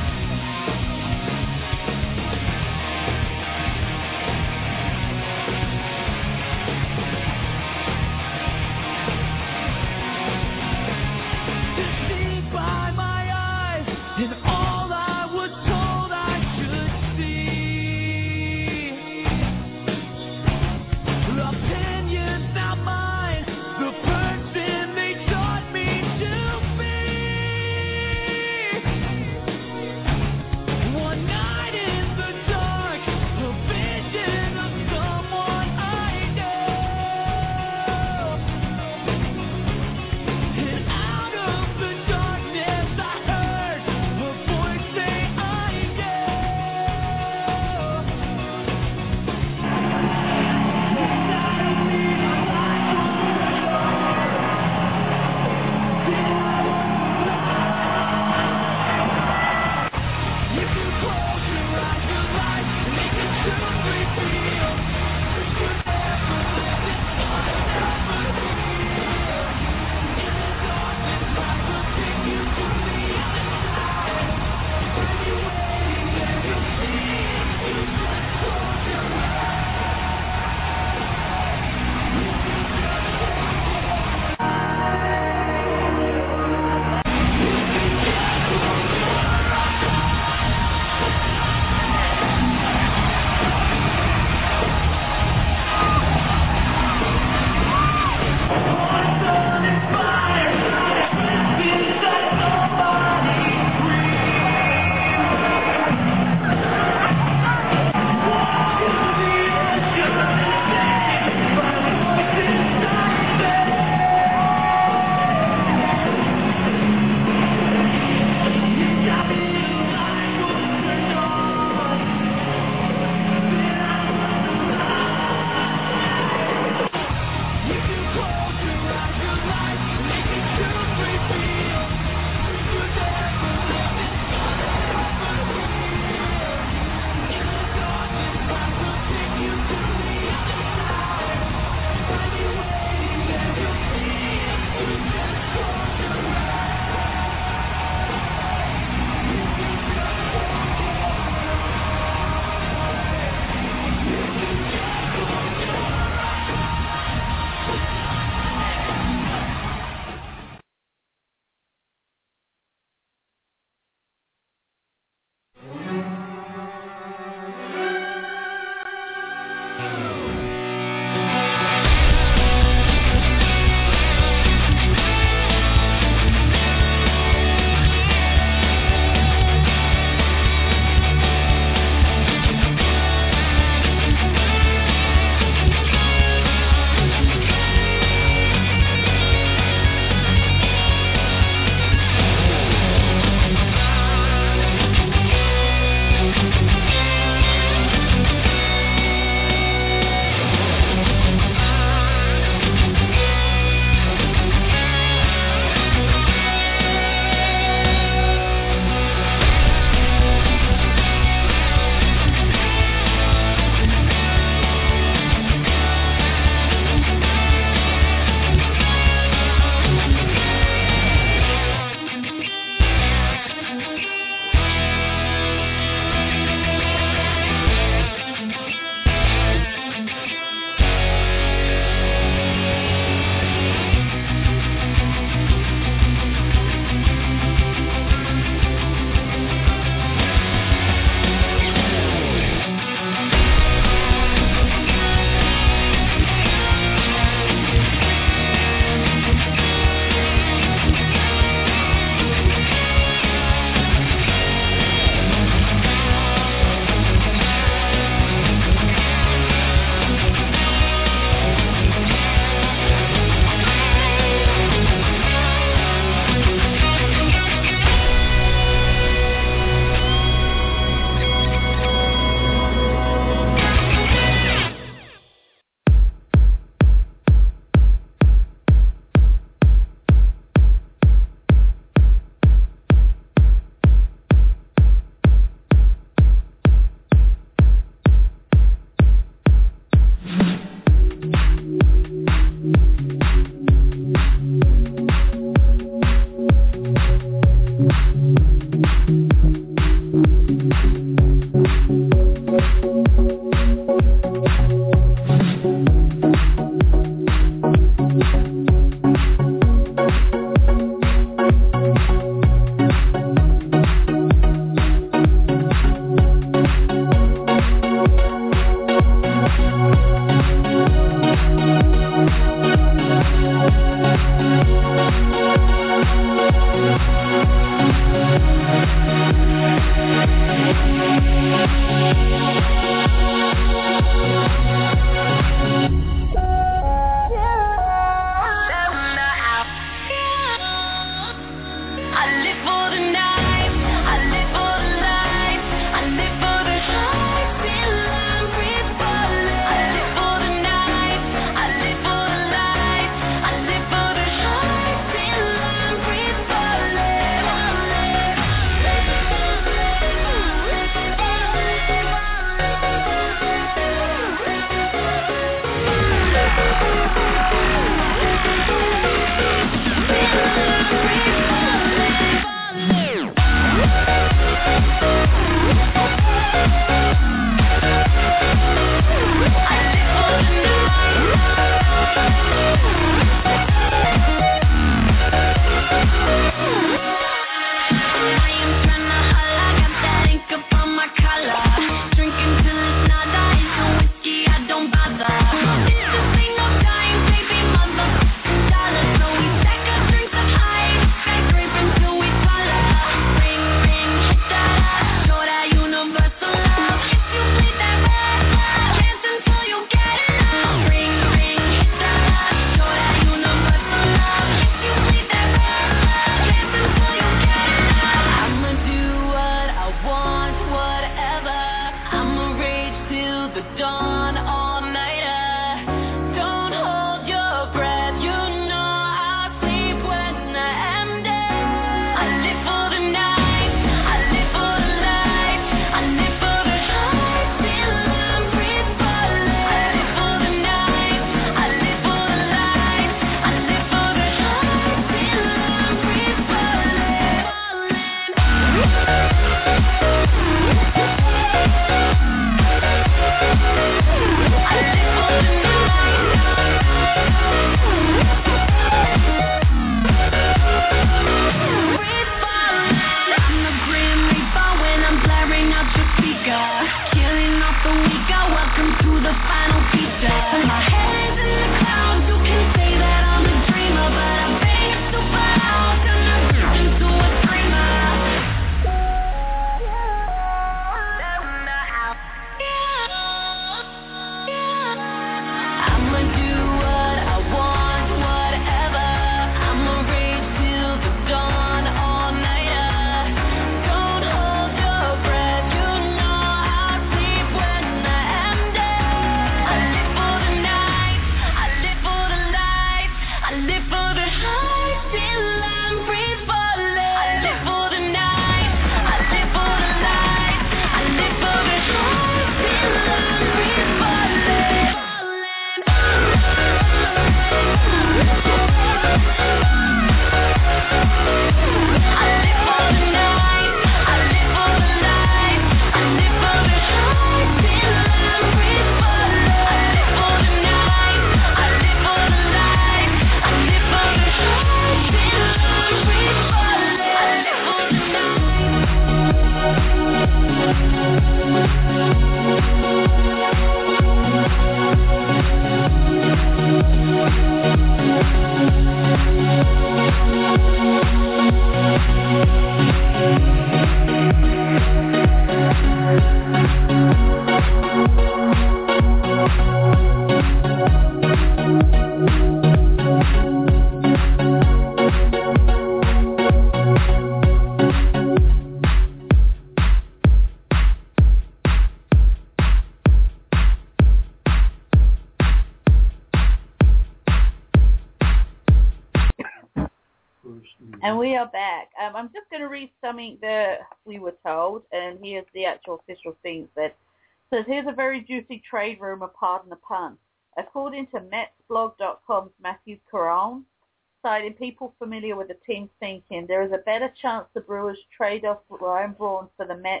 And we are back. I'm just going to read something that we were told, and here's the actual official thing that says, here's a very juicy trade rumor, pardon the pun. According to MetsBlog.com's Matthew Caron, citing people familiar with the team's thinking, there is a better chance the Brewers trade off Ryan Braun for the Mets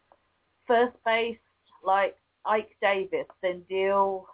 first base like Ike Davis than deal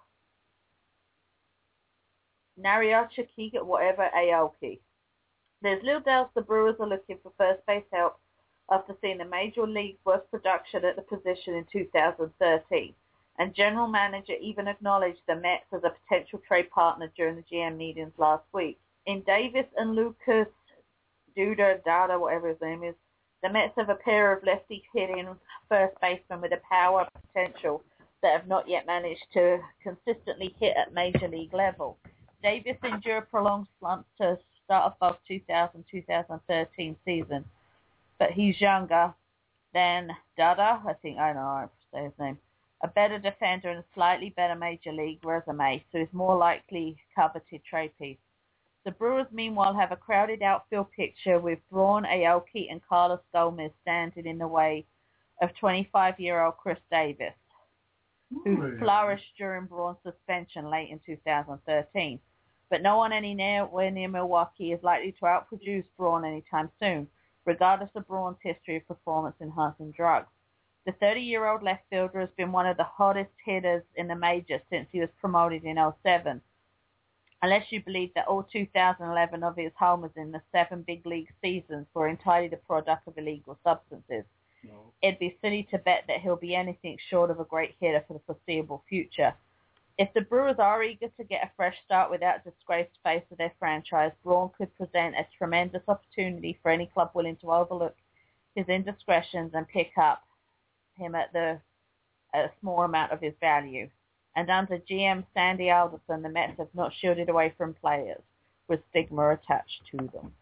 Nariacha Keegan, whatever, Aoki. There's little doubt the Brewers are looking for first base help after seeing the Major League's worst production at the position in 2013. And General Manager even acknowledged the Mets as a potential trade partner during the GM meetings last week. In Davis and Lucas Dada, whatever his name is, the Mets have a pair of lefty-hitting first basemen with a power potential that have not yet managed to consistently hit at Major League level. Davis endured prolonged slumps to start off both 2000-2013 season, but he's younger than Dada, I think I know how to say his name, a better defender and a slightly better Major League resume, so he's more likely coveted trade piece. The Brewers, meanwhile, have a crowded outfield picture with Braun, Aoki, and Carlos Gomez standing in the way of 25-year-old Chris Davis, who flourished during Braun's suspension late in 2013. But no one anywhere near Milwaukee is likely to outproduce Braun anytime soon, regardless of Braun's history of performance-enhancing drugs. The 30-year-old left fielder has been one of the hottest hitters in the majors since he was promoted in 2007. Unless you believe that all 2011 of his homers in the 7 big league seasons were entirely the product of illegal substances. No. It'd be silly to bet that he'll be anything short of a great hitter for the foreseeable future. If the Brewers are eager to get a fresh start without disgraced face of their franchise, Braun could present a tremendous opportunity for any club willing to overlook his indiscretions and pick up him at a small amount of his value. And under GM Sandy Alderson, the Mets have not shielded away from players with stigma attached to them.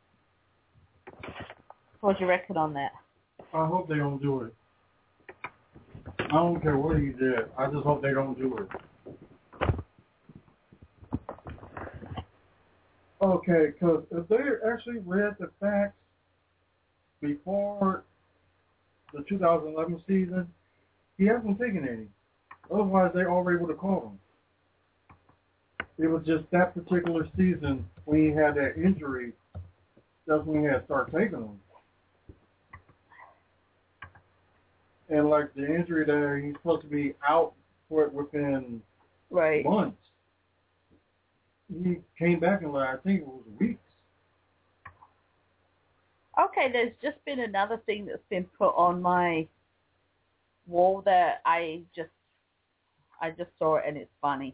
What do you reckon on that? I hope they don't do it. I don't care what he did. I just hope they don't do it. Okay, because if they actually read the facts before the 2011 season, he hasn't taken any. Otherwise, they already would have called him. It was just that particular season when he had that injury, that's when he had to start taking them. And like the injury there, he's supposed to be out for it within months. He came back in, I think it was weeks. Okay, there's just been another thing that's been put on my wall that I just I just saw it and it's funny.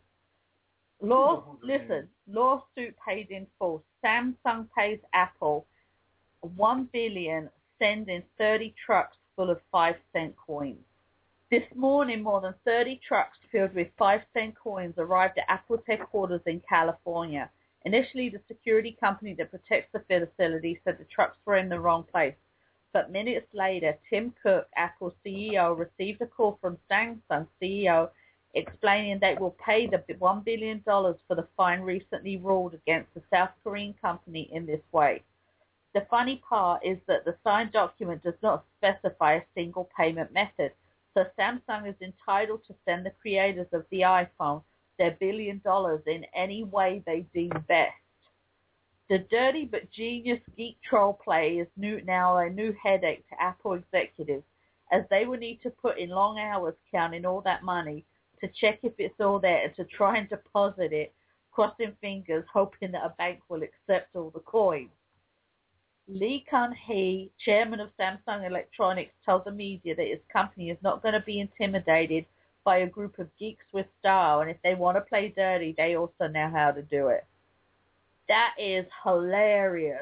Lawsuit paid in full. Samsung pays Apple $1 billion, sending 30 trucks full of 5-cent coins. This morning, more than 30 trucks filled with 5-cent coins arrived at Apple's headquarters in California. Initially, the security company that protects the facility said the trucks were in the wrong place. But minutes later, Tim Cook, Apple's CEO, received a call from Samsung CEO explaining they will pay the $1 billion for the fine recently ruled against the South Korean company in this way. The funny part is that the signed document does not specify a single payment method, so Samsung is entitled to send the creators of the iPhone their $1 billion in any way they deem best. The dirty but genius geek troll play is now a new headache to Apple executives, as they will need to put in long hours counting all that money to check if it's all there and to try and deposit it, crossing fingers, hoping that a bank will accept all the coins. Lee Kun-hee, chairman of Samsung Electronics, told the media that his company is not going to be intimidated by a group of geeks with style, and if they want to play dirty, they also know how to do it. That is hilarious.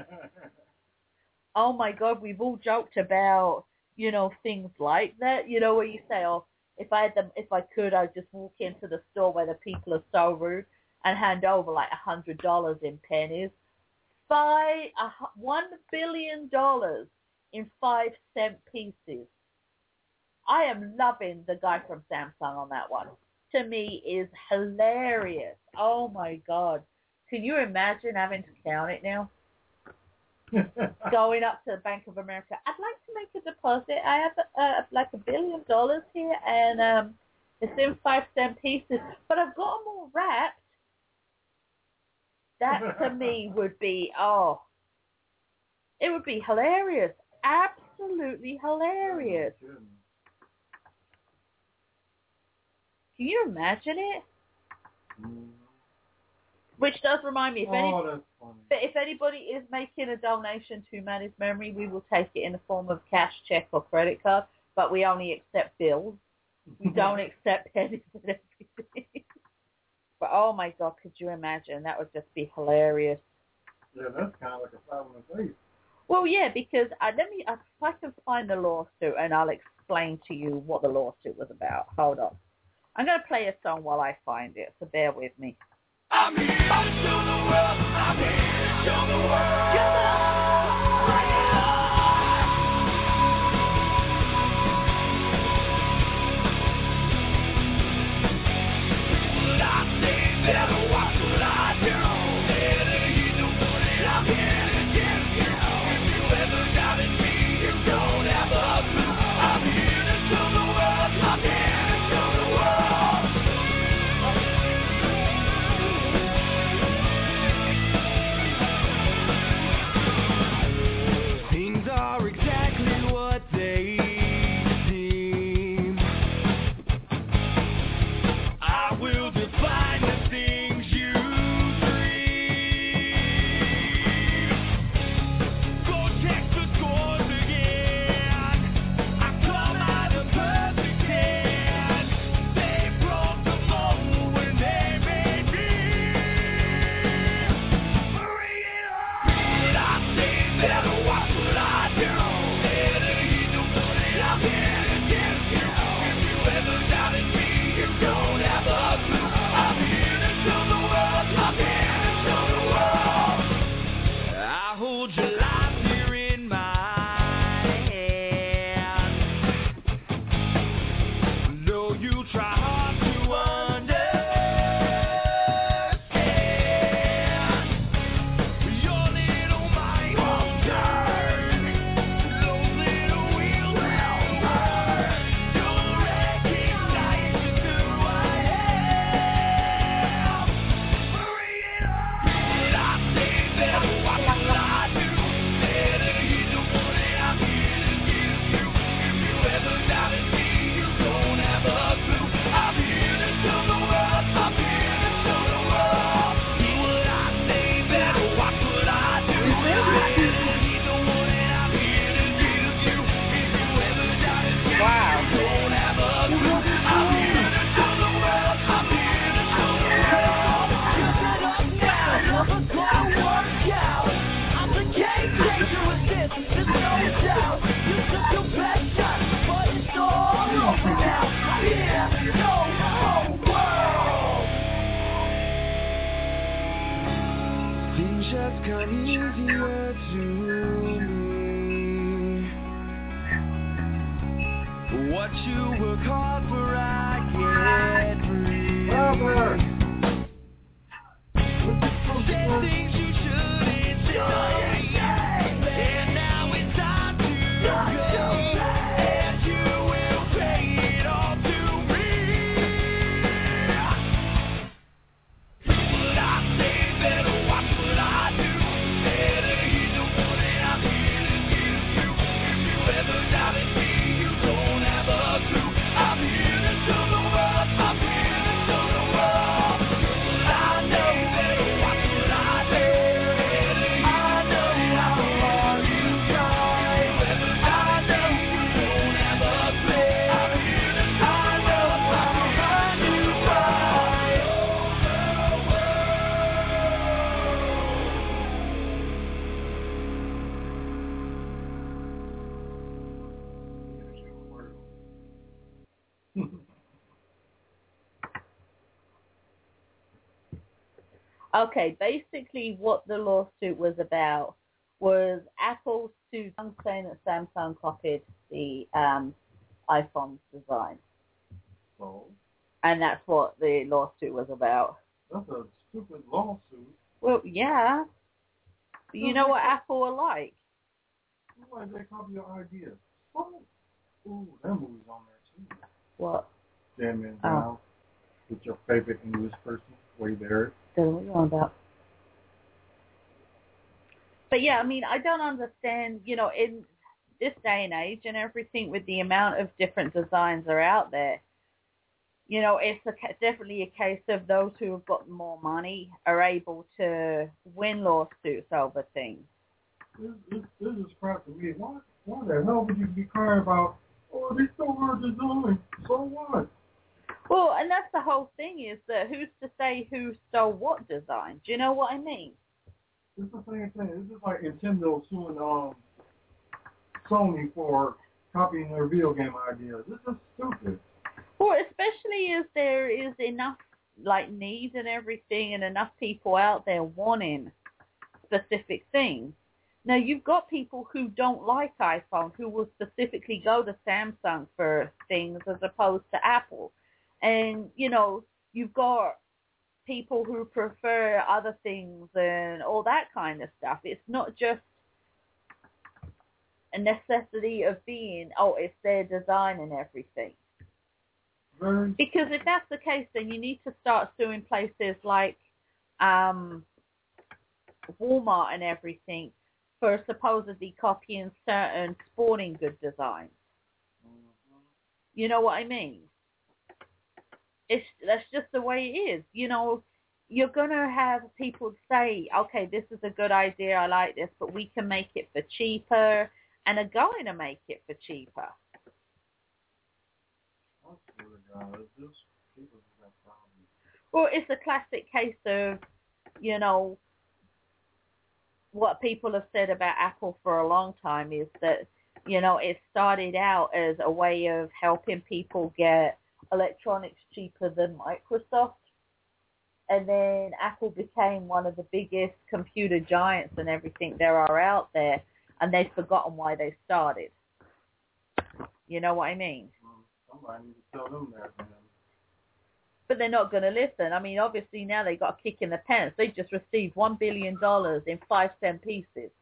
Oh my God, we've all joked about, things like that, where you say, oh, if I could, I'd just walk into the store where the people are so rude and hand over like $100 in pennies. $1 billion in 5-cent pieces. I am loving the guy from Samsung on that one. To me, is hilarious. Oh my God. Can you imagine having to count it now? Going up to the Bank of America. I'd like to make a deposit. I have like $1 billion here, and it's in 5-cent pieces, but I've got them all wrapped. That to me would be, it would be hilarious. Absolutely hilarious. Can you imagine it? Which does remind me, if anybody is making a donation to Manny's Memory, we will take it in the form of cash, check, or credit card, but we only accept bills. We don't accept pennies and everything. But oh my God, could you imagine? That would just be hilarious. Yeah, that's kind of like a 5-on-8. Well, yeah, because if I can find the lawsuit, and I'll explain to you what the lawsuit was about. Hold on. I'm going to play a song while I find it, so bear with me. I'm here to show the world. I'm here to show the world. Bring it on. Well, I say better watch what I do. Better you know that I'm here to get you. If you ever doubted me, you don't have a clue. I'm here to show the world. I'm here to show the world. things just come easier to me. What you work hard for, I get free. Say things you shouldn't say, and now it's time to go, and you will pay it all to me. What I say, better watch what I do. Better heed the warning I'm here to give you. If you ever doubted me, you don't have a clue. I'm here to show the world. I'm here to show the world. What I know, better watch what I say. I know how hard you try. I know you don't have a play. I'm here to show I know how hard you try. Okay, basically what the lawsuit was about was Apple sued Samsung, saying that Samsung copied the iPhone's design. So, And that's what the lawsuit was about. that's a stupid lawsuit. Well, yeah. But you know what Apple are like? Why they copy your ideas? Oh, ooh, that movie's on there too. What? Jam in Down with your favorite English person, Way Barrett. Don't know what you're on about. But yeah, I mean, I don't understand, you know, in this day and age and everything with the amount of different designs are out there, you know, it's definitely a case of those who have got more money are able to win lawsuits over things. This is crap to me. Why the hell would you be crying about, oh, they stole our design? So what? Well, and that's the whole thing is that who's to say who stole what design? Do you know what I mean? It's the same thing. It's just like Nintendo suing Sony for copying their video game ideas. This is stupid. Well, especially as there is enough like need and everything and enough people out there wanting specific things. Now, you've got people who don't like iPhone who will specifically go to Samsung for things as opposed to Apple. And, you know, you've got people who prefer other things and all that kind of stuff. It's not just a necessity of being, oh, it's their design and everything. Because if that's the case, then you need to start suing places like Walmart and everything for supposedly copying certain sporting good designs. You know what I mean? That's just the way it is. You know, you're going to have people say, okay, this is a good idea, I like this, but we can make it for cheaper, and are going to make it for cheaper. Well, it's a classic case of, you know, what people have said about Apple for a long time is that, you know, it started out as a way of helping people get electronics cheaper than Microsoft. And then Apple became one of the biggest computer giants and everything there are out there, and they've forgotten why they started. You know what I mean? Somebody needs to tell them that, man. But they're not going to listen. I mean, obviously now they got a kick in the pants. They just received $1 billion in 5 cent pieces.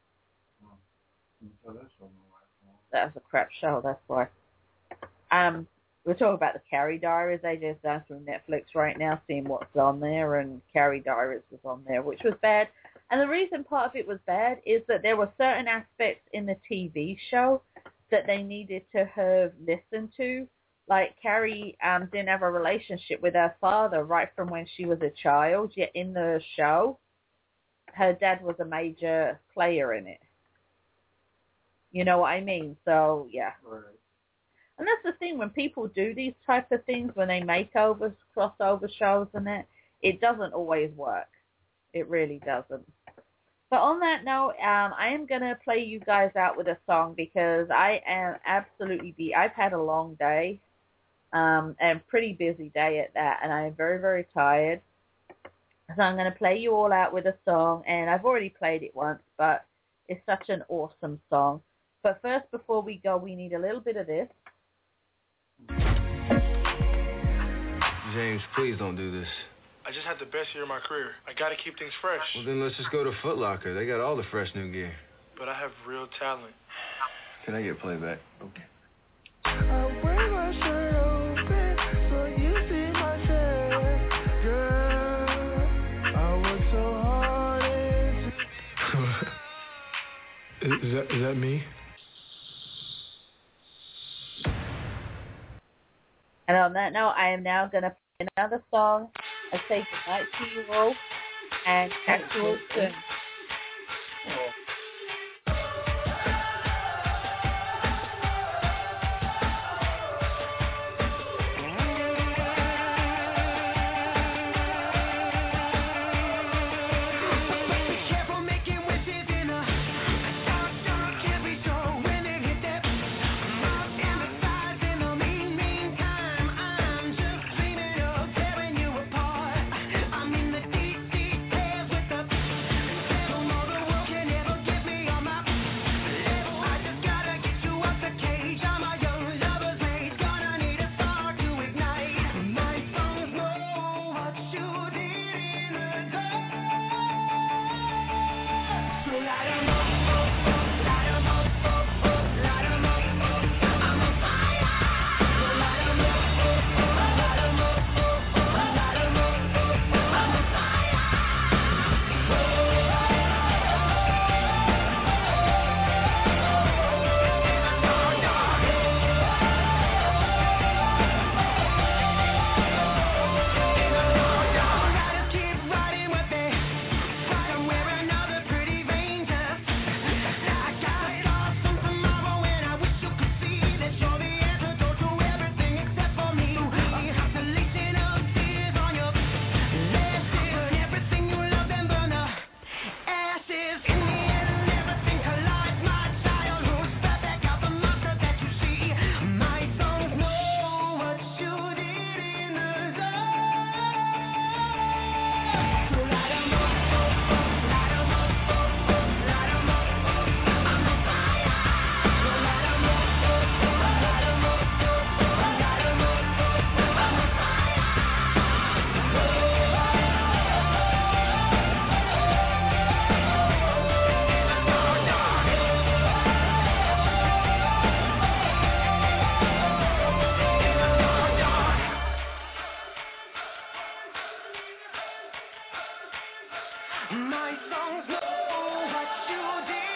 That was a crap show, that's why. We're talking about the Carrie Diaries. They just done through Netflix right now, seeing what's on there, and Carrie Diaries was on there, which was bad. And the reason part of it was bad is that there were certain aspects in the TV show that they needed to have listened to. Like Carrie didn't have a relationship with her father right from when she was a child, yet in the show, her dad was a major player in it. You know what I mean? So, yeah. Right. And that's the thing, when people do these type of things, when they make overs, crossover shows and that, it doesn't always work. It really doesn't. But on that note, I am going to play you guys out with a song because I am absolutely beat. I've had a long day, and pretty busy day at that, and I am very, very tired. So I'm going to play you all out with a song, and I've already played it once, but it's such an awesome song. But first, before we go, we need a little bit of this. James, please don't do this. I just had the best year of my career. I gotta keep things fresh. Well, then let's just go to Foot Locker. They got all the fresh new gear. But I have real talent. Can I get playback? Okay. I wear my shirt open so you see my chest, girl. I work so hard. Is that me? And on that note, I am now going to play another song. I say goodnight to you all, and catch you all soon. My songs know what you did.